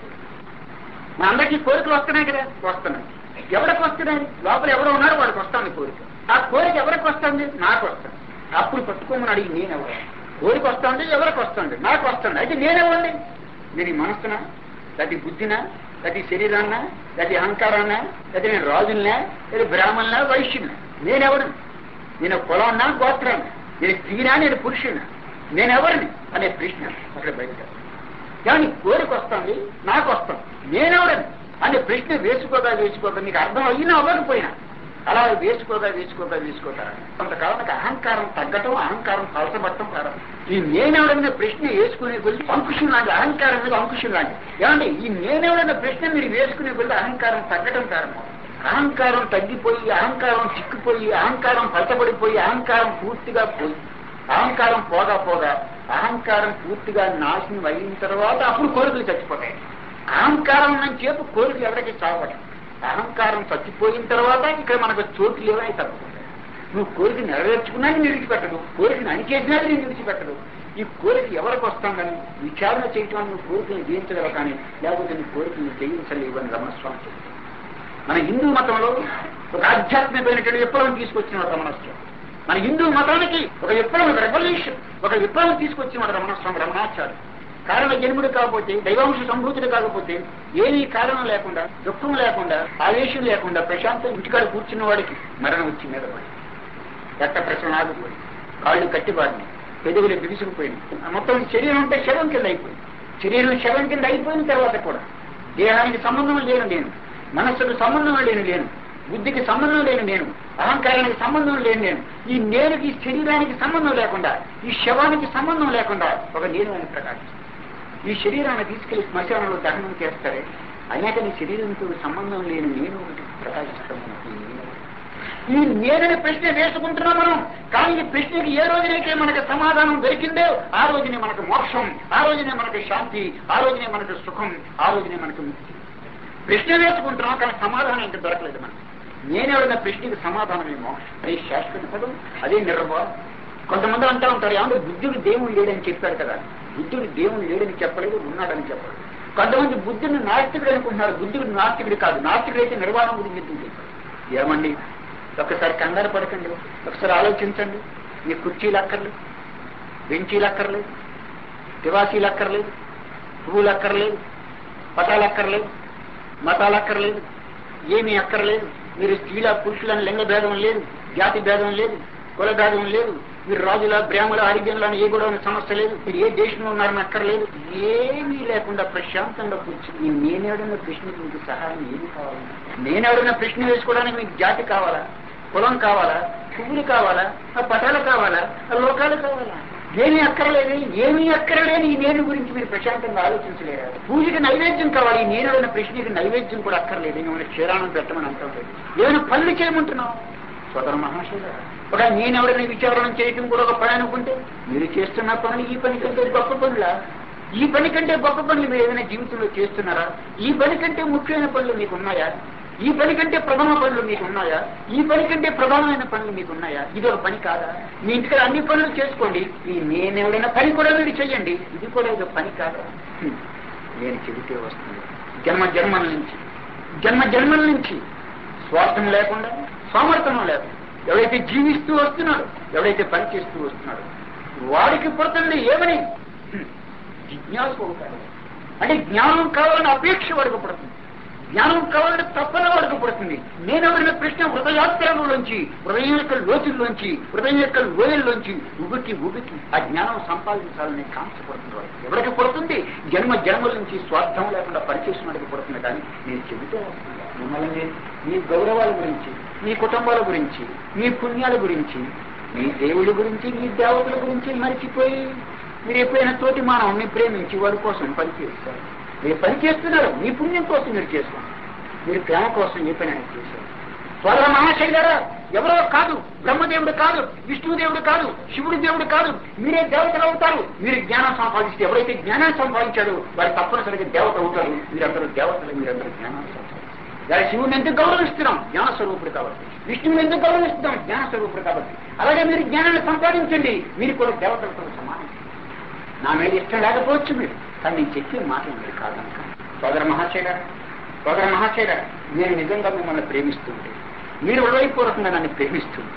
మా అందరికీ కోరికలు వస్తున్నాయి కదా, వస్తున్నాయి. ఎవరికి వస్తున్నాయి? లోపల ఎవరో ఉన్నాడు వాడికి వస్తాను కోరిక. ఆ కోరిక ఎవరికి వస్తుంది? నాకు వస్తుంది. అప్పుడు పట్టుకోమని అడిగి నేనెవరు? కోరిక వస్తుంది ఎవరికి వస్తుంది? నాకు వస్తుంది. అయితే నేనెవ్వండి? నేను ఈ మనస్సునా, లేకపోతే బుద్ధినా, లేకపోతే శరీరాన్నా, లేకపోతే అహంకారాన్నా, లేకపోతే నేను రాజులనా, లేదా బ్రాహ్మణునా, వైశ్యునా? నేనెవరు? నేను కులాన్నా, గోత్రాన్ని, నేను స్త్రీనా, నేను పురుషున్నా, నేనెవరిని అనే ప్రశ్న అక్కడ బయట. కానీ కోరిక వస్తుంది, నాకు వస్తాను, నేనెవడని అనే ప్రశ్న వేసుకోగా వేసుకోగా మీకు అర్థం అయినా అవ్వకపోయినా అలా వేసుకోగా వేసుకోగా వేసుకోగా కొంతకాలానికి అహంకారం తగ్గటం, అహంకారం పలసబట్టడం ప్రారంభం. ఈ నేనెవడన్న ప్రశ్న వేసుకునే కొద్ది అంకుశం లాంటి, అహంకారం మీద అంకుశం లాంటి. ఏమంటే ఈ నేనెవడన్న ప్రశ్న మీరు వేసుకునే కొద్ది అహంకారం తగ్గటం ప్రారంభం. అహంకారం తగ్గిపోయి, అహంకారం చిక్కిపోయి, అహంకారం పలసబడిపోయి, అహంకారం పూర్తిగా పోయి, అహంకారం పోగా పోగా అహంకారం పూర్తిగా నాశనం అయిన తర్వాత అప్పుడు కోరికలు చచ్చిపోతాయి. అహంకారం నుంచి చేపు కోరికలు ఎవరికి చావడం. అహంకారం చచ్చిపోయిన తర్వాత ఇక్కడ మనకు చోటు లేవని తప్పుకుంటాయి. నువ్వు కోరిక నెరవేర్చుకున్నా నేను విడిచిపెట్టడు, కోరికను అణిచేసినా నేను విడిచిపెట్టడు. ఈ కోరిక ఎవరికి వస్తామని విచారణ చేయటం, నువ్వు కోరికను జయించగలవు, కానీ లేకపోతే నీ కోరికను జయించలేవు అని రమణస్వామి. మన హిందూ మతంలో ఒక ఆధ్యాత్మికమైనటువంటి విప్లవం తీసుకొచ్చిన రమణస్వామి. మన హిందూ మతానికి ఒక విప్లవం, ఒక రెవల్యూషన్, ఒక విప్లవం తీసుకొచ్చిన రమణస్వామి, రమణాచార్య. కారణ జన్ముడు కాకపోతే, దైవాంశ సంభూతుడు కాకపోతే, ఏమీ కారణం లేకుండా, దుఃఖం లేకుండా, ఆవేశం లేకుండా ప్రశాంతం ఇంటికాడ కూర్చున్న వాడికి మరణం వచ్చి మీద పడి, రక్త ప్రశ్న ఆగిపోయి, కాళ్ళు కట్టిబారిని, పెదవులు బిగుసుకుపోయింది, మొత్తం శరీరం అంటే శవం కింద అయిపోయింది. శరీరం శవం కింద అయిపోయిన తర్వాత కూడా దేహానికి సంబంధం లేను నేను, మనస్సుకు సంబంధం లేని లేను, బుద్ధికి సంబంధం లేని నేను, అహంకారానికి సంబంధం లేని నేను, ఈ నేనుకి శరీరానికి సంబంధం లేకుండా, ఈ శవానికి సంబంధం లేకుండా ఒక నేను అని ప్రకాశిస్తాను. ఈ శరీరాన్ని తీసుకెళ్లి శ్మశానంలో దహనం చేస్తారే, అనేక నీ శరీరంతో సంబంధం లేని నేను ఒకటి ప్రకాశిస్తాను. ఈ నేనని ప్రశ్న వేసుకుంటున్నాం మనం. కానీ ఈ ప్రశ్నకి ఏ రోజునైతే మనకు సమాధానం దొరికిందో ఆ రోజునే మనకు మోక్షం, ఆ రోజునే మనకు శాంతి, ఆ రోజునే మనకు సుఖం, ఆ రోజునే మనకు ముక్తి. ప్రశ్న వేసుకుంటున్నాం కానీ సమాధానం ఇంకా దొరకలేదు మనకు. నేనెవడన్న ప్రశ్నకి సమాధానమే మోక్షం, అదే శాశ్వత పదం, అదే నిర్భయం. కొంతమంది అంటూ ఉంటారు, ఏమంటే బుద్ధుడు దేవుడు లేడని చెప్పారు కదా. బుద్ధుడు దేవుడు లేడని చెప్పలేదు, ఉన్నాడని చెప్పలేదు. కొంతమంది బుద్ధుడిని నాస్తికుడు అనుకుంటున్నారు. బుద్ధుడు నాస్తికుడు కాదు, నాస్తికుడైతే నిర్వాణం గురించి ఎందుకు చెప్పారు. ఏమండి ఒకసారి కంగారు పడకండి, ఒకసారి ఆలోచించండి. మీ కుర్చీలు అక్కర్లేదు, బెంచీలు అక్కర్లేదు, తివాసీలు అక్కర్లేదు, పువ్వులు అక్కర్లేదు, పటాలు అక్కర్లేదు, మతాలు అక్కర్లేదు, ఏమీ అక్కర్లేదు. మీరు స్త్రీల పురుషులని లింగ భేదం లేదు, జాతి భేదం లేదు, కుల భేదం లేదు, మీరు రాజుల బ్రాహ్మణ హరిజనుల ఏ కూడా సమస్య లేదు, మీరు ఏ దేశంలో ఉన్నారని అక్కర్లేదు, ఏమీ లేకుండా ప్రశాంతంగా కూర్చుని నేనెవడన్నా ప్రశ్నకి మీకు సహాయం ఏమి కావాలి? నేనెవడన్నా ప్రశ్న వేసుకోవడానికి మీకు జాతి కావాలా, కులం కావాలా, పువ్వులు కావాలా, ఆ పటాలు కావాలా, ఆ లోకాలు కావాలా? ఏమీ అక్కర్లేదు. ఏమీ అక్కర్లేని ఈ నేను గురించి మీరు ప్రశాంతంగా ఆలోచించలేరు. పూజకి నైవేద్యం కావాలి, ఈ నేను అన్న ప్రశ్నకి నైవేద్యం కూడా అక్కర్లేదు. ఏమైనా క్షీరాణం పెట్టమని అంటలేదు, ఏమైనా పనులు చేయమంటున్నావు. సోదర మహాశయుల, ఒక నేనెవరైనా విచారణ చేయటం కూడా ఒక పని అనుకుంటే మీరు చేస్తున్న పనులు ఈ పని కంటే గొప్ప పనులా? ఈ పని కంటే గొప్ప పనులు మీరు ఏదైనా జీవితంలో చేస్తున్నారా? ఈ పని కంటే ముఖ్యమైన పనులు మీకు ఉన్నాయా? ఈ పని కంటే ప్రథమ పనులు మీకు ఉన్నాయా? ఈ పని కంటే ప్రధానమైన పనులు మీకు ఉన్నాయా? ఇది ఒక పని కాదా? మీ ఇంటికి అన్ని పనులు చేసుకోండి, ఈ నేనెవరైనా పని కూడా మీరు చెయ్యండి, ఇది కూడా ఒక పని కాదా? నేను చెబితే వస్తుంది. జన్మ జన్మల నుంచి జన్మ జన్మల నుంచి స్వార్థం లేకుండా, సామర్థ్యం లేకుండా ఎవడైతే జీవిస్తూ వస్తున్నాడు, ఎవడైతే పని చేస్తూ వస్తున్నాడు, వాడికి పుడుతుంది ఏమని? జిజ్ఞాస అవుతాడు. అంటే జ్ఞానం కావాలని అపేక్ష వాడికి పుడుతుంది, జ్ఞానం కావాలని తప్పన వాడికి పుడుతుంది. నేనెవరిన ప్రశ్న హృదయాత్రలోంచి, హృదయం యొక్క లోతుల్లోంచి, హృదయం యొక్క లోయల్లోంచి ఉబికి ఉబికి ఆ జ్ఞానం సంపాదించాలని కాంక్షపడుతుంది. వాడు ఎవరికి పుడుతుంది? జన్మ జన్మల నుంచి స్వార్థం లేకుండా పనిచేసిన వాడికి పుడుతుంది. కానీ నేను చెబితే వస్తుంది మిమ్మల్ని మీ గౌరవాల గురించి, మీ కుటుంబాల గురించి, మీ పుణ్యాల గురించి, మీ దేవుడి గురించి, మీ దేవతల గురించి మరిచిపోయి మీరు ఎప్పుడైనా తోటి మానవుని ప్రేమించి వాడి కోసం పనిచేస్తారు. మీరు పని చేస్తున్నారు, మీ పుణ్యం కోసం మీరు చేస్తున్నారు, మీరు ప్రేమ కోసం ఏ పని ఆయన చేశారు. సోదర మహాశైలారా, ఎవరో కాదు, బ్రహ్మదేవుడు కాదు, విష్ణుదేవుడు కాదు, శివుడి దేవుడు కాదు, మీరే దేవతలు అవుతారు. మీరు జ్ఞానం సంపాదిస్తే ఎవరైతే జ్ఞానాన్ని సంపాదించాడో వారు తప్పనిసరిగా దేవత అవుతారు. మీరందరూ దేవతలు, మీరందరూ జ్ఞానాన్ని సంపాదించారు. దాని శివుని ఎందుకు గౌరవిస్తున్నాం? జ్ఞాన స్వరూపుడు కాబట్టి. విష్ణువుని ఎందుకు గౌరవిస్తున్నాం? జ్ఞాన స్వరూపుడు కాబట్టి. అలాగే మీరు జ్ఞానాన్ని సంపాదించండి, మీరు కూడా దేవతలతో సమానం. నా మీద ఇష్టం లేకపోవచ్చు మీరు, కానీ నేను చెప్పే మాటలు మీరు కాదనక. సోదర మహాశైల, సోదర మహాశైల, నేను నిజంగా మిమ్మల్ని ప్రేమిస్తుంటే, మీరు హృదయపూర్వకంగా నన్ను ప్రేమిస్తుంటే,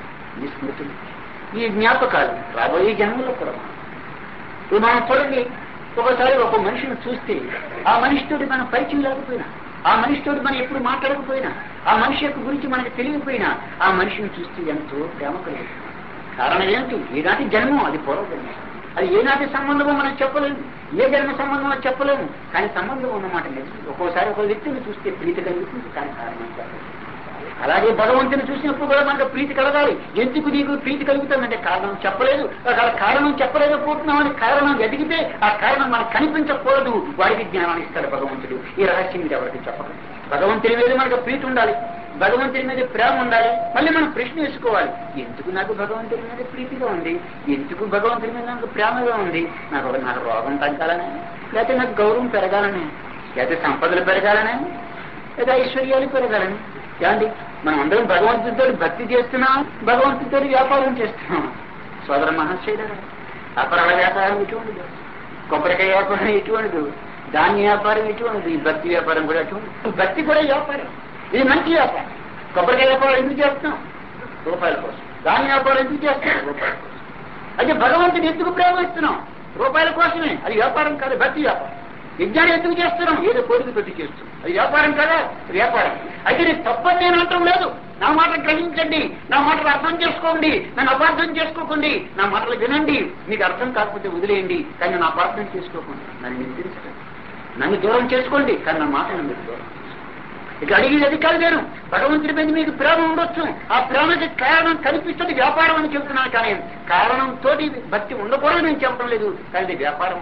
ఈ స్మృతులు, ఈ జ్ఞాపకాలు రాబోయే జన్మలో కూడా ఇప్పుడు మనం చూడండి. ఒకసారి ఒక మనిషిని చూస్తే ఆ మనిషితోటి మనం పరిచయం లేకపోయినా, ఆ మనిషితోటి మనం ఎప్పుడు మాట్లాడకపోయినా, ఆ మనిషి యొక్క గురించి మనకు తెలియకపోయినా ఆ మనిషిని చూస్తే ఎంతో ప్రేమ కలుగుతుంది. కారణం ఏమిటి? ఈనాటి జన్మం, అది పూర్వజన్మ. అది ఏనాటి సంబంధమో మనం చెప్పలేము, ఏ జన్మ సంబంధమో చెప్పలేము, కానీ సంబంధం ఉన్నమాట నిజం. ఒక్కోసారి ఒక వ్యక్తిని చూస్తే ప్రీతి కలుగుతుంది, కానీ కారణం చెప్పలేదు. అలాగే భగవంతుని చూసినప్పుడు కూడా మనకు ప్రీతి కలగాలి. ఎందుకు నీకు ప్రీతి కలుగుతుందంటే కారణం చెప్పలేదు. అలా కారణం చెప్పలేకపోతున్నామని కారణం ఎదిగితే ఆ కారణం మనకు కనిపించకూడదు. వాడికి జ్ఞానాన్ని ఇస్తాడు భగవంతుడు. ఈ రహస్యం మీద ఎవరికి చెప్పలేదు. భగవంతుని మీద మనకు ప్రీతి ఉండాలి, భగవంతుని మీద ప్రేమ ఉండాలి. మళ్ళీ మనం ప్రశ్న వేసుకోవాలి, ఎందుకు నాకు భగవంతుని మీద ప్రీతిగా ఉంది, ఎందుకు భగవంతుని మీద నాకు ప్రేమగా ఉంది? నాకు నాకు రోగం తగ్గాలనే, లేకపోతే నాకు గౌరవం పెరగాలనే, లేకపోతే సంపదలు పెరగాలనే, లేదా ఐశ్వర్యాలు పెరగాలని. ఏమండి, మనం అందరం భగవంతుడితో భక్తి చేస్తున్నాం, భగవంతుడితో వ్యాపారం చేస్తున్నాం. సోదర మహాశైల, అపరాల వ్యాపారం ఎటువంటిది, కొబ్బరికాయ వ్యాపారం ఎటువంటిది, ధాన్య వ్యాపారం ఎటువంటిది, ఈ భక్తి వ్యాపారం కూడా ఎటువంటి. భక్తి కూడా వ్యాపారం, ఇది మంచి వ్యాపారం. కొబ్బరికాయ వ్యాపారం ఎందుకు చేస్తున్నాం? రూపాయల కోసం. ధాన్య వ్యాపారం ఎందుకు చేస్తున్నాం? రూపాయల కోసం. అయితే భగవంతుని ఎందుకు ప్రేమిస్తున్నాం? రూపాయల కోసమే. అది వ్యాపారం కాదు, భక్తి వ్యాపారం. విజ్ఞానం ఎందుకు చేస్తున్నాం? ఏదో కోరిక పెట్టి చేస్తున్నాం, అది వ్యాపారం కదా, వ్యాపారం. అయితే నేను తప్పని నేను అంటం లేదు. నా మాట గ్రహించండి, నా మాటలు అర్థం చేసుకోండి, నన్ను అపార్థం చేసుకోకండి, నా మాటలు వినండి. మీకు అర్థం కాకపోతే వదిలేయండి, కానీ నన్ను అపార్థం చేసుకోకండి, నన్ను నిందించండి, నన్ను దూరం చేసుకోండి, కానీ నా మాటను మీరు దూరం చేసుకోండి. ఇక అడిగేది అది కాదు. నేను భగవంతుడి మీద మీకు ప్రేమ ఉండొచ్చు, ఆ ప్రేమకి కారణం కనిపిస్తుంది వ్యాపారం అని చెబుతున్నాను. కానీ కారణంతో భక్తి ఉండకూడదు నేను చెప్పడం లేదు, కానీ ఇది వ్యాపారం.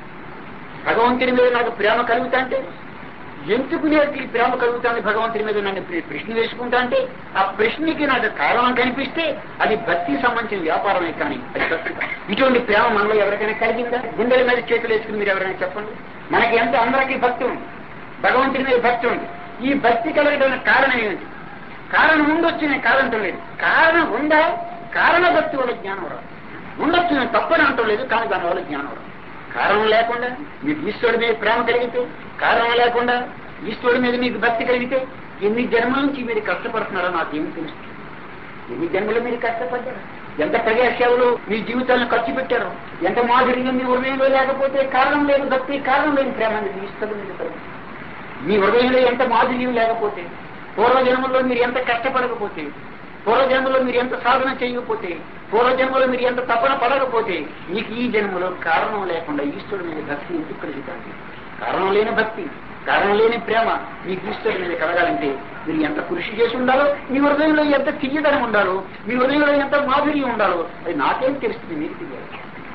భగవంతుని మీద నాకు ప్రేమ కలుగుతా అంటే ఎందుకు నేను ఈ ప్రేమ కలుగుతాను? భగవంతుని మీద నన్ను ప్రశ్న వేసుకుంటా అంటే ఆ ప్రశ్నకి నాకు కారణం కనిపిస్తే అది భక్తికి సంబంధించిన వ్యాపారమే, కానీ అది భక్తి. ఇటువంటి ప్రేమ మనలో ఎవరికైనా కలిగిందా? గుండెల మీద చేతులు వేసుకుని మీరు ఎవరైనా చెప్పండి. మనకి ఎంత అందరికీ భక్తి ఉంది, భగవంతుని మీద భక్తి ఉంది. ఈ భక్తి కలగడానికి కారణం ఏమిటి? కారణం ఉండొచ్చు, నేను కాదంటం లేదు. కారణం ఉందా? కారణ భక్తి వల్ల జ్ఞానం రాదు. ఉండొచ్చు, నేను తప్పని అంటం లేదు, కానీ దానివల్ల జ్ఞానం రాదు. కారణం లేకుండా మీకు ఈశ్వరుడి మీద ప్రేమ కలిగితే, కారణం లేకుండా ఈశ్వరుడి మీద మీకు భక్తి కలిగితే ఎన్ని జన్మల నుంచి మీరు కష్టపడుతున్నారో నాకేమి తెలుస్తుంది. ఎన్ని జన్మలు మీరు కష్టపడ్డారు, ఎంత ప్రజాసేవలు మీ జీవితాలను ఖర్చు పెట్టారు, ఎంత మాధుర్యం మీ హృదయంలో లేకపోతే కారణం లేని భక్తి, కారణం లేని ప్రేమ మీ ఈశ్వరుడి మీద కలిగింది. మీ హృదయంలో ఎంత మాధుర్యం లేకపోతే, పూర్వజన్మల్లో మీరు ఎంత కష్టపడకపోతే, పూర్వజన్మలో మీరు ఎంత సాధన చేయకపోతే, పూర్వజన్మలో మీరు ఎంత తపన పడకపోతే మీకు ఈ జన్మలో కారణం లేకుండా ఈశ్వరుడు మీద భక్తి ఎందుకు కలుగుతుంది? కారణం లేని భక్తి, కారణం లేని ప్రేమ మీకు ఈశ్వరుడు మీద కలగాలంటే మీరు ఎంత కృషి చేసి ఉండాలో, మీ హృదయంలో ఎంత తీయదనం ఉండాలో, మీ హృదయంలో ఎంత మాధుర్యం ఉండాలో అది నాకేం తెలుస్తుంది, మీకు తెలియాలి.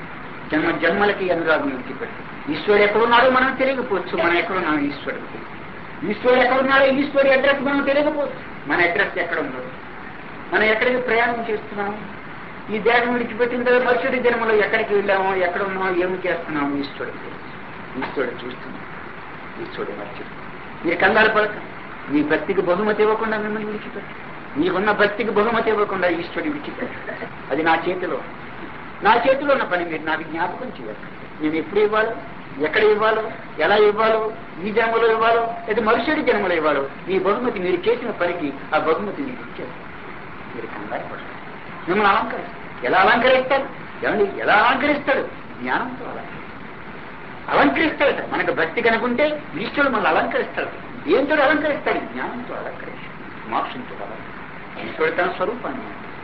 జన్మ జన్మలకి అనురాగం విడిచిపెట్టి ఈశ్వరుడు ఎక్కడున్నాడో మనం తెలియకపోవచ్చు, మనం ఎక్కడున్నామో ఈశ్వరుడు తెలియదు. ఈశ్వరుడు ఎక్కడున్నాడో ఈశ్వరుడు అడ్రస్ మనం తెలియకపోవచ్చు, మన అడ్రస్ ఎక్కడ ఉన్నాడు, మనం ఎక్కడికి ప్రయాణం చేస్తున్నాము, ఈ దేహం విడిచిపెట్టిన తర్వాత మరుసటి జన్మలో ఎక్కడికి వెళ్ళామో, ఎక్కడ ఉన్నామో, ఏమి చేస్తున్నామో ఈశ్వరుడు తెలుసు. ఈశ్వరుడు చూస్తున్నాం, ఈశ్వరుడు మర్చిపోయి మీరు కంగారు పడక, మీ భక్తికి బహుమతి ఇవ్వకుండా మిమ్మల్ని విడిచిపెట్టి, మీకున్న భక్తికి బహుమతి ఇవ్వకుండా ఈశ్వరుడు విడిచిపెట్టి, అది నా చేతిలో నా చేతిలో ఉన్న పని మీరు నాకు జ్ఞాపకం చేయాలి. నేను ఎప్పుడు ఇవ్వాలో, ఎక్కడ ఇవ్వాలో, ఎలా ఇవ్వాలో, ఈ జన్మలో ఇవ్వాలో లేదా మరుసటి జన్మలో ఇవ్వాలో, మీ బహుమతి మీరు చేసిన పనికి ఆ బహుమతి మీకు ఇచ్చారు. మీరు కంగారు పడతారు, మిమ్మల్ని అలంకరిస్తారు. ఎలా అలంకరిస్తారు? ఏమండి, ఎలా అలంకరిస్తాడు? జ్ఞానంతో అలంకరిస్తాడు. అలంకరిస్తాడు మనకు భక్తి కనుకుంటే ఈశ్వరుడు మనల్ని అలంకరిస్తాడు. దేంతో అలంకరిస్తాడు? జ్ఞానంతో అలంకరిస్తాడు, మోక్షంతో అలంకరిస్తాడు. ఈశ్వరుడు తన స్వరూపాన్ని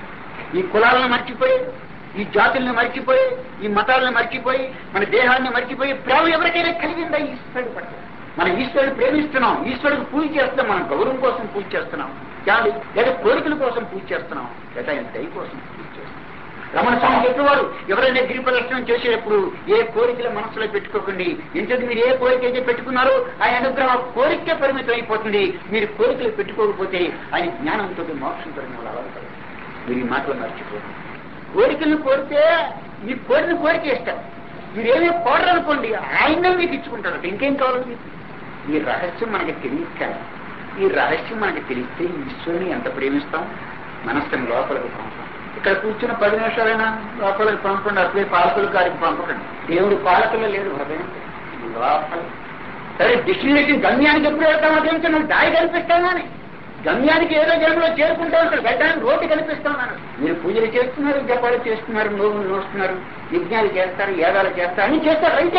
ఈ కులాలను మర్చిపోయి, ఈ జాతుల్ని మర్చిపోయి, ఈ మతాలను మర్చిపోయి, మన దేహాన్ని మర్చిపోయి ప్రేమ ఎవరికైనా కలిగిందా ఈశ్వరుడు పట్ల? మనం ఈశ్వరుడు ప్రేమిస్తున్నాం, ఈశ్వరుడికి పూజ చేస్తున్నాం, మనం గౌరవం కోసం పూజ చేస్తున్నాం, లేదా కోరికల కోసం పూజ చేస్తున్నాం, లేదా ఆయన దయ కోసం పూజ చేస్తున్నాం. రమణ స్వామి చెప్పేవారు, ఎవరైనా గిరి ప్రదర్శనం చేసేటప్పుడు ఏ కోరికల మనసులో పెట్టుకోకండి, ఎందుకంటే మీరు ఏ కోరిక అయితే పెట్టుకున్నారో ఆయన అనుగ్రహం కోరిక పరిమితం అయిపోతుంది. మీరు కోరికలు పెట్టుకోకపోతే ఆయన జ్ఞానంతో మోక్షంతో అలవాటు. మీరు ఈ మాటలు మర్చిపోండి. కోరికలను కోరితే మీరు కోరిన కోరిక ఇస్తారు, మీరు ఏమీ కోరనుకోండి ఆయన మీకు ఇచ్చుకుంటారు. ఇంకేం కావాలి మీకు? ఈ రహస్యం మనకి తెలియదు. ఈ రహస్యం మనకి తెలిస్తే ఈశ్వరుని ఎంత ప్రేమిస్తాం, మనస్సుని లోపలికి పంపాం. ఇక్కడ కూర్చున్న పది నిమిషాలైనా లోపలికి పంపండి, అసలే పాలకులు గారికి పంపకండి. దేవుడు పాలకుల్లో లేడు, హృదయం లోపల. సరే డెస్టినేషన్ గమ్యానికి ఎప్పుడు వెళ్తామో తెలుసు, దారి కనిపిస్తాను అని గమ్యానికి ఏదో జన్మలో చేరుకుంటా ఉంటారు, వెళ్ళడానికి రోడ్డు కనిపిస్తున్నాను. మీరు పూజలు చేస్తున్నారు, జపాలు చేస్తున్నారు, నోములు నోస్తున్నారు, యజ్ఞాలు చేస్తారు, యాగాలు చేస్తారు, అన్ని చేస్తారు. అయితే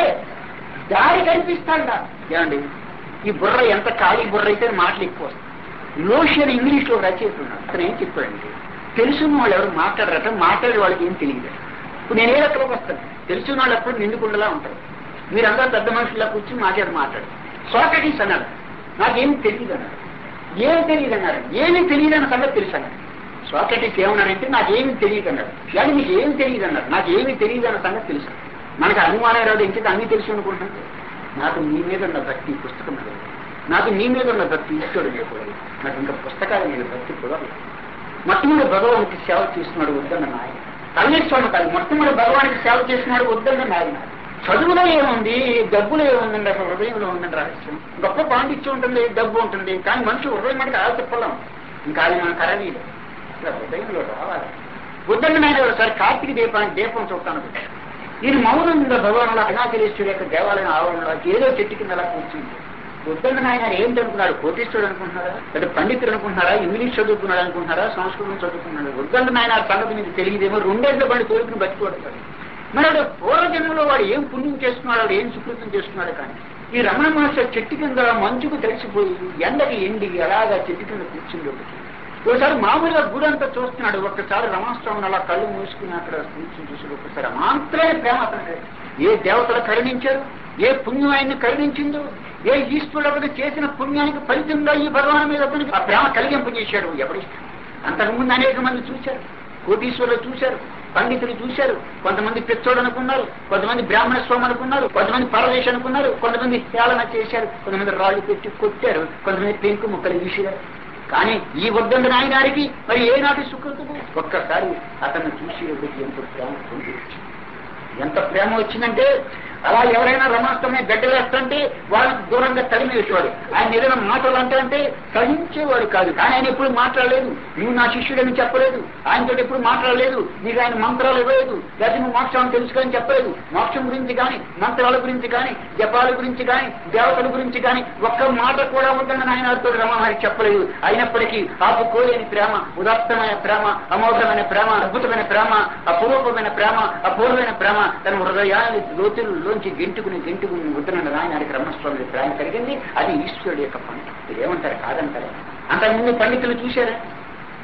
దారి కనిపిస్తాడా? ఏమండి, ఈ బుర్ర ఎంత ఖాళీ బుర్ర అయితే మాటలు ఎక్కువ వస్తాయి. లోషన్ ఇంగ్లీష్ లో రచయిత ఉన్నాడు, అతను ఏం చెప్పాడండి, తెలుసున్న వాళ్ళు ఎవరు మాట్లాడరట, మాట్లాడే వాళ్ళకి ఏం తెలియదు. ఇప్పుడు నేను ఏ రకంలోకి వస్తాను, తెలుసున్న వాళ్ళు ఎప్పుడు నిండుకుండలా ఉంటారు. మీరందరూ పెద్ద మనుషుల్లో కూర్చొని మాట్లాడి మాట్లాడు. సోక్రటీస్ అన్నాడు, నాకేం తెలియదు అన్నాడు. ఏం తెలియదు అన్నారు, ఏమీ తెలియదన్న సంగతి తెలుసు అన్నాడు. సోక్రటీస్ ఏమన్నాడంటే నాకేమీ తెలియదు అన్నాడు. కానీ మీకు ఏమి తెలియదు అన్నారు, నాకేమీ తెలియదు అన్న సంగతి తెలుసు. మనకు అనుమానం రాదు, ఇంకేది అన్నీ తెలుసు అనుకుంటున్నాను. నాకు నీ మీద ఉన్న భక్తి పుస్తకం లేదు, నాకు నీ మీద ఉన్న భక్తి ఈశ్వరుడు లేకూడదు, నాకు ఇంకా పుస్తకాల మీద భక్తి కుదరదు. మొట్టమొదటి భగవానికి సేవ చేస్తున్నాడు వద్దన్న నాయన, తల్లేశ్వరుడు కాదు, మొట్టమొదటి భగవానికి సేవ చేస్తున్నాడు వద్దన్న నాయన. చదువులో ఏముంది, డబ్బులో ఏముందండి, అసలు హృదయంలో ఉందండి రహస్యం. గొప్ప పాండిత్యం ఉంటుంది, డబ్బు ఉంటుంది, కానీ మనిషి హృదయం అంటే అలా చెప్పలేం. ఇంకా అది మన కరవీలు ఇలా హృదయంలో రావాలి. వద్దన్న నాయన ఒకసారి కార్తీక దీపానికి దీపం చూస్తాను. ఈయన మౌనం ఉందా భగవాన్ అరుణాచలేశ్వరి యొక్క దేవాలయం ఆవరణలో ఏదో చెట్టు కింద అలా కూర్చుంది. వద్దన్న నాయన ఏంటి అనుకున్నాడు, కోటీశ్వరుడు అనుకుంటున్నారా, లేదా పండితుడు అనుకుంటున్నారా, ఇంగ్లీష్ చదువుకున్నాడు అనుకుంటున్నారా, సంస్కృతం చదువుకున్నాడు? వద్దన్న నాయన సంగతి మీకు తెలియదేమో, రెండేళ్ల బండి కోరికను బతికోవడం. మరి వాడు పూర్వజన్మలో వాడు ఏం పుణ్యం చేస్తున్నాడు, వాడు ఏం సుకృతం చేస్తున్నాడు. కానీ ఈ రమణ మహర్షి చెట్టు కింద మంచుకు తెలిసిపోయి ఎండకి ఎండి అలాగా చెట్టు కింద కూర్చుంది. ఒకటి ఒకసారి మామూలుగా గుడి అంతా చూస్తున్నాడు, ఒక్కసారి రమణస్వామిని అలా కళ్ళు మూసుకుని అక్కడ కూర్చుని చూసాడు. ఒకసారి మాత్రమే ప్రేమ అతను. ఏ దేవతలు కరుణించారు, ఏ పుణ్యం ఆయన్ని కరుణించిందో, ఏ ఈశ్వరుడు చేసిన పుణ్యానికి ఫలితంగా ఈ భగవాన్ మీద అతనికి ఆ ప్రేమ కలిగింపు చేశాడు. ఎవరిష్టం? అంతకుముందు అనేక మంది చూశారు, కోటీశ్వరులు చూశారు, పండితులు చూశారు, కొంతమంది పిచ్చోడు అనుకున్నారు, కొంతమంది బ్రాహ్మణ స్వామి అనుకున్నారు, కొంతమంది పరదేశ్ అనుకున్నారు, కొంతమంది హేళన చేశారు, కొంతమంది రాళ్ళు పెట్టి కొట్టారు, కొంతమంది పెంకు ముక్కలు విసిరారు. కానీ ఈ వద్దండి నాయనారికి మరి ఏనాటి సుకృతము? ఒక్కసారి అతన్ని చూసి ఎంత ప్రేమ పొంది వచ్చింది. ఎంత ప్రేమ వచ్చిందంటే అలా ఎవరైనా రమాష్టమే గడ్డలేస్తుంటే వాళ్ళకి దూరంగా తరిమేసేవాడు. ఆయన ఏదైనా మాటలు అంటే అంటే సహించేవాడు కాదు. కానీ ఆయన ఎప్పుడు మాట్లాడలేదు, నువ్వు నా శిష్యుడని చెప్పలేదు, ఆయనతో ఎప్పుడు మాట్లాడలేదు, నీకు ఆయన మంత్రాలు ఇవ్వలేదు, లేదా నువ్వు మోక్షాన్ని తెలుసుకొని చెప్పలేదు. మోక్షం గురించి కానీ, మంత్రాల గురించి కానీ, జపాల గురించి కానీ, దేవతల గురించి కానీ ఒక్క మాట కూడా ఉందని ఆయన వారితో రమణానికి చెప్పలేదు. అయినప్పటికీ ఆపుకోలేని ప్రేమ, ఉదాత్తమైన ప్రేమ, అమోఘమైన ప్రేమ, అద్భుతమైన ప్రేమ, అపూర్వమైన ప్రేమ, అపూర్వమైన ప్రేమ తన హృదయాన్ని లోతులు లోంచి గెంటుకుని గెంటుకుని ముద్రన రాయనానికి రమణస్వామి ప్రేమ కలిగింది. అది ఈశ్వరుడు యొక్క పని. మీరు ఏమంటారు? కాదంటారా? అంతకుముందు పండితులు చూశారా?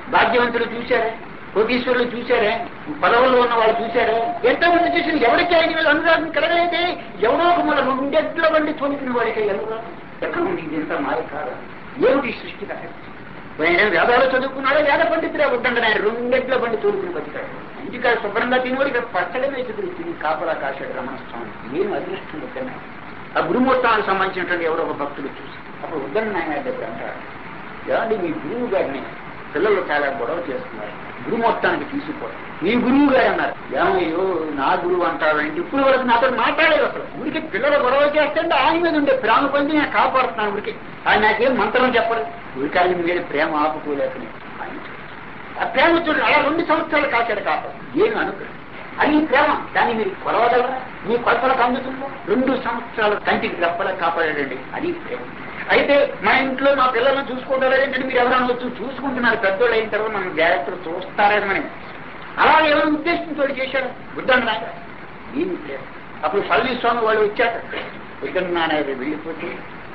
భాగ్యవంతులు చూశారే, కోటీశ్వరులు చూశారే, పదవుల్లో ఉన్న వాళ్ళు చూశారే, ఎంతో మంది చూసిన ఎవరికి ఆయన మీద అనురాగం కలగలేదే. ఎవరో ఒక మన రెండెట్లో వండి తోలుకునే వాడికి అనురాగం ఎక్కడ ఉంది? ఇది ఎంత మాయ కాదా? ఏమిటి సృష్టి కథ? ఆయన వేదాలు చదువుకున్నాడో వేద పండితుడే వద్దండి, ఆయన రెండెట్లో బండి తోలుకుని బతికాడు. ఇంటికాడ శుభ్రంగా తినవాడు ఇక్కడ పచ్చడమే ఎదురు తిని కాపలా కాశాడు రమణస్వామి. ఏం అదృష్టం వద్దన్నా. ఆ గురుమూర్తానికి సంబంధించినటువంటి ఎవరో ఒక భక్తులు చూసి అప్పుడు వద్దని ఆయన దగ్గర అంటారు, ఏమండి మీ గురువు గారిని పిల్లలు చాలా గొడవ చేస్తున్నారు, గురుమూర్తానికి తీసుకోవడం. మీ గురువు గారు అన్నారు. ఏమయ్యో నా గురువు అంటారంటే ఇప్పుడు వరకు నాతో మాట్లాడలేదు. అసలు ఊరికి పిల్లలు గొడవ చేస్తుంటే ఆయన మీద ఉండే ప్రేమ పొంది నేను కాపాడుతున్నాను. ఊరికి ఆయన నాకేం మంత్రం చెప్పడు. ఊరికి ఆయన మీద ప్రేమ ఆపుకోలేకనే ఆయన ఆ ప్రేమ చూడండి అలా రెండు సంవత్సరాలు కాచాడు కాపాడు. ఏమి అనుగ్రహం అది ప్రేమ. దాన్ని మీరు కొలవగలరా? మీ కొలతలకు అందుతుందో? రెండు సంవత్సరాలు కంటికి రెప్పలా కాపాడాడండి, అది ప్రేమ. అయితే మా ఇంట్లో మా పిల్లలను చూసుకోవడం ఏంటంటే మీరు ఎవరైనా వచ్చి చూసుకుంటున్నారు, పెద్దోళ్ళు అయిన తర్వాత మనం జాగ్రత్తలు చూస్తారని మనం అలా ఎవరైనా ఉద్దేశంతో చేశాడు. బుద్ధన్న నాయన ఏమి ప్రేమ. అప్పుడు పళని స్వామి వాళ్ళు వచ్చాక బుద్ధన్న నాయన వెళ్ళిపోతే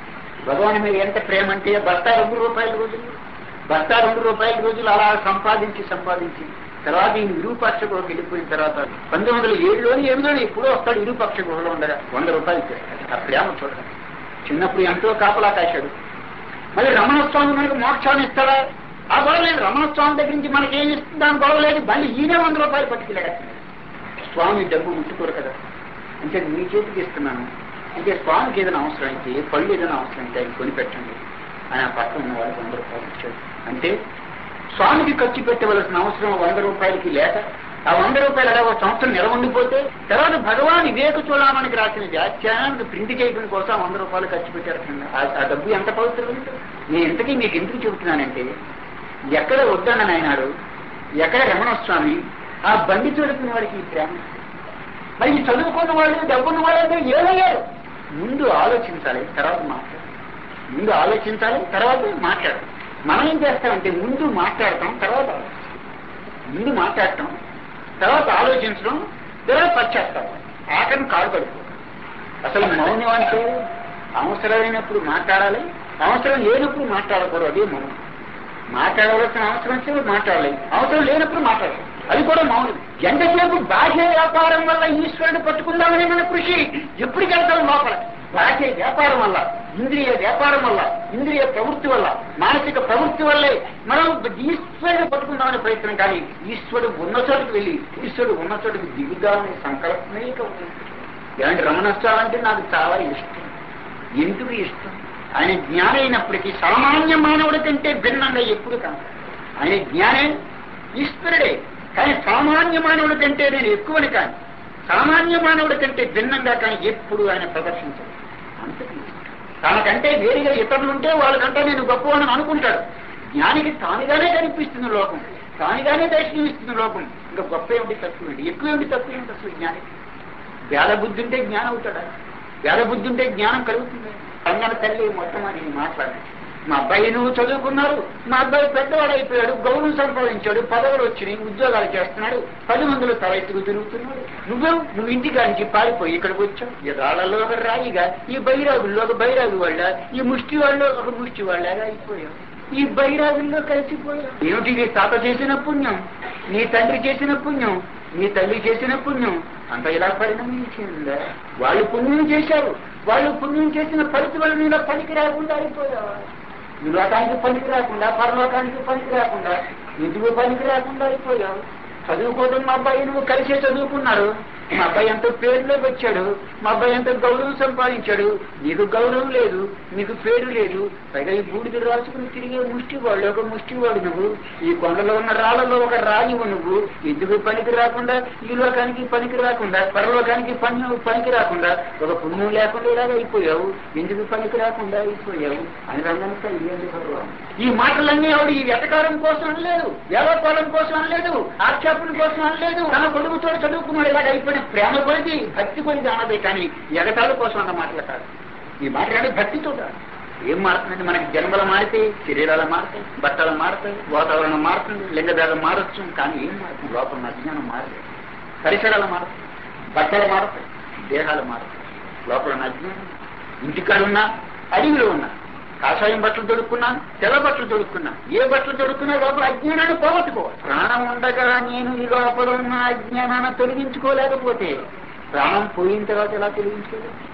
భగవాన్ మీద ఎంత ప్రేమ అంటే బస్తా రెండు రూపాయల రోజులు బస్తా రెండు రూపాయల రోజులు అలా సంపాదించి సంపాదించి తర్వాత ఈ విరూపాక్ష గృహకి వెళ్ళిపోయిన తర్వాత పంతొమ్మిది వందల ఏడులోని ఎనిమిదిలో ఎప్పుడో వస్తాడు విరూపాక్ష గృహలో ఉండగా వంద రూపాయలు ఇచ్చాడు. ఆ ప్రేమ చూడండి. చిన్నప్పుడు ఎంతో కాపలా కాశాడు. మళ్ళీ రమణస్వామి మనకు మోక్షాన్ని ఇస్తాడా? ఆ గొడవ లేదు. రమణస్వామి దగ్గర నుంచి మనకి ఏమి ఇస్తుంది దాని గొడవ లేదు. మళ్ళీ ఈయనే వంద రూపాయలు పట్టుకెళ్ళాడు. స్వామి డబ్బు ముట్టుకోరు కదా, అంటే మీ చేతికి ఇస్తున్నాను అంటే స్వామికి ఏదైనా అవసరం అయితే పళ్ళు ఏదైనా అవసరం అయితే అది కొనిపెట్టండి అని ఆ పక్కన ఉన్న వాళ్ళకి వంద రూపాయలు ఇచ్చాడు. అంటే స్వామికి ఖర్చు పెట్టవలసిన అవసరం వంద రూపాయలకి లేక ఆ వంద రూపాయలు అలా ఒక సంవత్సరం నిలవండిపోతే తర్వాత భగవాన్ వివేక చూడమనికి రాసిన వ్యాఖ్యానానికి ప్రింట్ చేయడం కోసం వంద రూపాయలు ఖర్చు పెట్టారు. ఆ డబ్బు ఎంత పవిత్రం. నేను ఇంతకీ మీకు ఎందుకు చెబుతున్నానంటే ఎక్కడ వద్దన్న ఆయనాడు, ఎక్కడ రమణస్వామి ఆ బండి చూడుకున్న వాడికి ప్రేమ. మరి ఈ చదువుకున్న వాళ్ళు డబ్బున్న వాళ్ళంటే ఏమయ్యారు? ముందు ఆలోచించాలి, తర్వాత మాట్లాడాలి. ముందు ఆలోచించాలి, తర్వాత మాట్లాడాలి. మనం ఏం చేస్తామంటే ముందు మాట్లాడటం, తర్వాత ముందు మాట్లాడటం, తర్వాత ఆలోచించడం, తర్వాత పచ్చేస్తాం, ఆఖరిని కాడు పడుకో. అసలు మౌనం అంటే అవసరమైనప్పుడు మాట్లాడాలి, అవసరం లేనప్పుడు మాట్లాడకూడదు. అదే మౌనం. మాట్లాడవలసిన అవసరం వచ్చి మాట్లాడాలి, అవసరం లేనప్పుడు మాట్లాడాలి. అది కూడా మౌనం. ఎంతసేపు బాహ్య వ్యాపారం వల్ల ఈశ్వరుడు పట్టుకుందామని మన కృషి ఎప్పటికి వెళ్తాం లోపల. బాహ్య వ్యాపారం వల్ల, ఇంద్రియ వ్యాపారం వల్ల, ఇంద్రియ ప్రవృత్తి వల్ల, మానసిక ప్రవృత్తి వల్లే మనం ఈశ్వరుడు పట్టుకుందామనే ప్రయత్నం. కానీ ఈశ్వరుడు ఉన్న చోటుకు వెళ్ళి ఈశ్వరుడు ఉన్న చోటుకు దిగుదామనే సంకల్పమే ఉంటుంది. ఇలాంటి రమణస్వామి అంటే నాకు చాలా ఇష్టం. ఎందుకు ఇష్టం? ఆయన జ్ఞానం అయినప్పటికీ సామాన్య మానవుడి కంటే భిన్నంగా ఎప్పుడు కాదు. ఆయన జ్ఞానే ఈశ్వరుడే, కానీ సామాన్య మానవుడి కంటే నేను ఎక్కువని కాదు, సామాన్య మానవుడి కంటే భిన్నంగా కానీ ఎప్పుడు ఆయన ప్రదర్శించాడు. అంతకు తనకంటే వేరుగా ఇతరులుంటే వాళ్ళకంటే నేను గొప్పవాడిని అనుకుంటాడు. జ్ఞానికి తానుగానే కనిపిస్తుంది లోకం, తానుగానే దర్శనమిస్తుంది లోకం. ఇంకా గొప్ప ఏమిటి తక్కువ ఏంటి, ఎక్కువ ఏమిటి తక్కువ ఏమిటి? అసలు జ్ఞానికి వేద బుద్ధి ఉంటే జ్ఞానం అవుతాడా? వేద బుద్ధి ఉంటే జ్ఞానం కలుగుతుంది. సంగన తల్లి మొట్టమొదటి మాట్లాడాడు. మా అబ్బాయి నువ్వు చదువుకున్నారు, మా అబ్బాయి పెద్దవాడు అయిపోయాడు, గౌరవం సంపాదించాడు, పదవులు వచ్చినాయి, ఉద్యోగాలు చేస్తున్నాడు, పది మందులు తల ఎత్తుకు తిరుగుతున్నాడు. నువ్వు నువ్వు ఇంటికి నుంచి పారిపోయి ఇక్కడికి వచ్చావు. ఈ రాళ్లలో ఒక రాయిగా, ఈ బైరాగుల్లో ఒక బైరాగు వాళ్ళ, ఈ ముష్టి వాళ్ళు ఒక ముష్టి వాళ్ళగా అయిపోయావు. ఈ బైరాగుల్లో కలిసిపోయావు. ఏమిటి నీ తాత చేసిన పుణ్యం, నీ తండ్రి చేసిన పుణ్యం, నీ తల్లి చేసిన పుణ్యం అంత ఇలా పరిణమించిందా? వాళ్ళు పుణ్యం చేశారు, వాళ్ళు పుణ్యం చేసిన ఫలితం వల్ల నీలో పనికి రాకుండా అయిపోయావా? ఈ లోకానికి పనికి రాకుండా, పరలోకానికి పనికి రాకుండా, ఇంటికి పనికి రాకుండా అయిపోయావు. చదువుకోవడం మా అబ్బాయి నువ్వు కలిసే చదువుకున్నారు, మా అబ్బాయి ఎంతో పేరులోకి వచ్చాడు, మా అబ్బాయి ఎంతో గౌరవం సంపాదించాడు, నీకు గౌరవం లేదు, నీకు పేరు లేదు. పైగా ఈ బూడిద రాసుకుని తిరిగే ముష్టివాళ్ళు ఒక ముష్టివాడు నువ్వు, ఈ కొండలో ఉన్న రాళ్లలో ఒక రాయివు నువ్వు. ఎందుకు పనికి రాకుండా, ఈ లోకానికి పనికి రాకుండా, పరలోకానికి పని పనికి రాకుండా, ఒక పుణ్యం లేకుండా ఇలాగ అయిపోయావు. ఎందుకు పనికి రాకుండా అయిపోయావు అని రంగంతా ఇయ్యండి భగవాన్. ఈ మాటలన్నీ ఆవిడ ఈ వెతకారం కోసం అనలేదు, వ్యాపారం కోసం అనలేదు, ఆక్షేపణ కోసం అనలేదు. తన కొడుకుతో చదువుకున్నాడు ఇలాగ అయిపోయిన ప్రేమ కొలిది, భక్తి కొలిది అన్నదే, కానీ ఎగతాళ కోసం అన్న మాటలు కాదు. ఈ మాట్లాడే భక్తితో ఏం మారుతుందంటే మనకి జన్మలు మారితే, శరీరాలు మారుతాయి, బట్టలు మారుతాయి, వాతావరణం మారుతుంది, లింగభేదం మారచ్చు. కానీ ఏం మారుతుంది? లోపల అజ్ఞానం మారలేదు. పరిసరాలు మారుతాయి, బట్టలు మారుతాయి, దేహాలు మారుతాయి, లోపల అజ్ఞానం. ఇంటికాడున్నా, అడవిలో ఉన్నా, కాషాయం బట్టలు తొడుక్కున్నాను, తెల్ల బట్టలు తొడుక్కున్నాను. ఏ బట్టలు తొడుక్కున్నా లోపల అజ్ఞానాన్ని పోగొట్టుకోవాలి. ప్రాణం ఉండగా నేను ఈ లోపల ఉన్న అజ్ఞానాన్ని తొలగించుకోలేకపోతే ప్రాణం పోయిన తర్వాత ఎలా తొలగించుకోలేదు?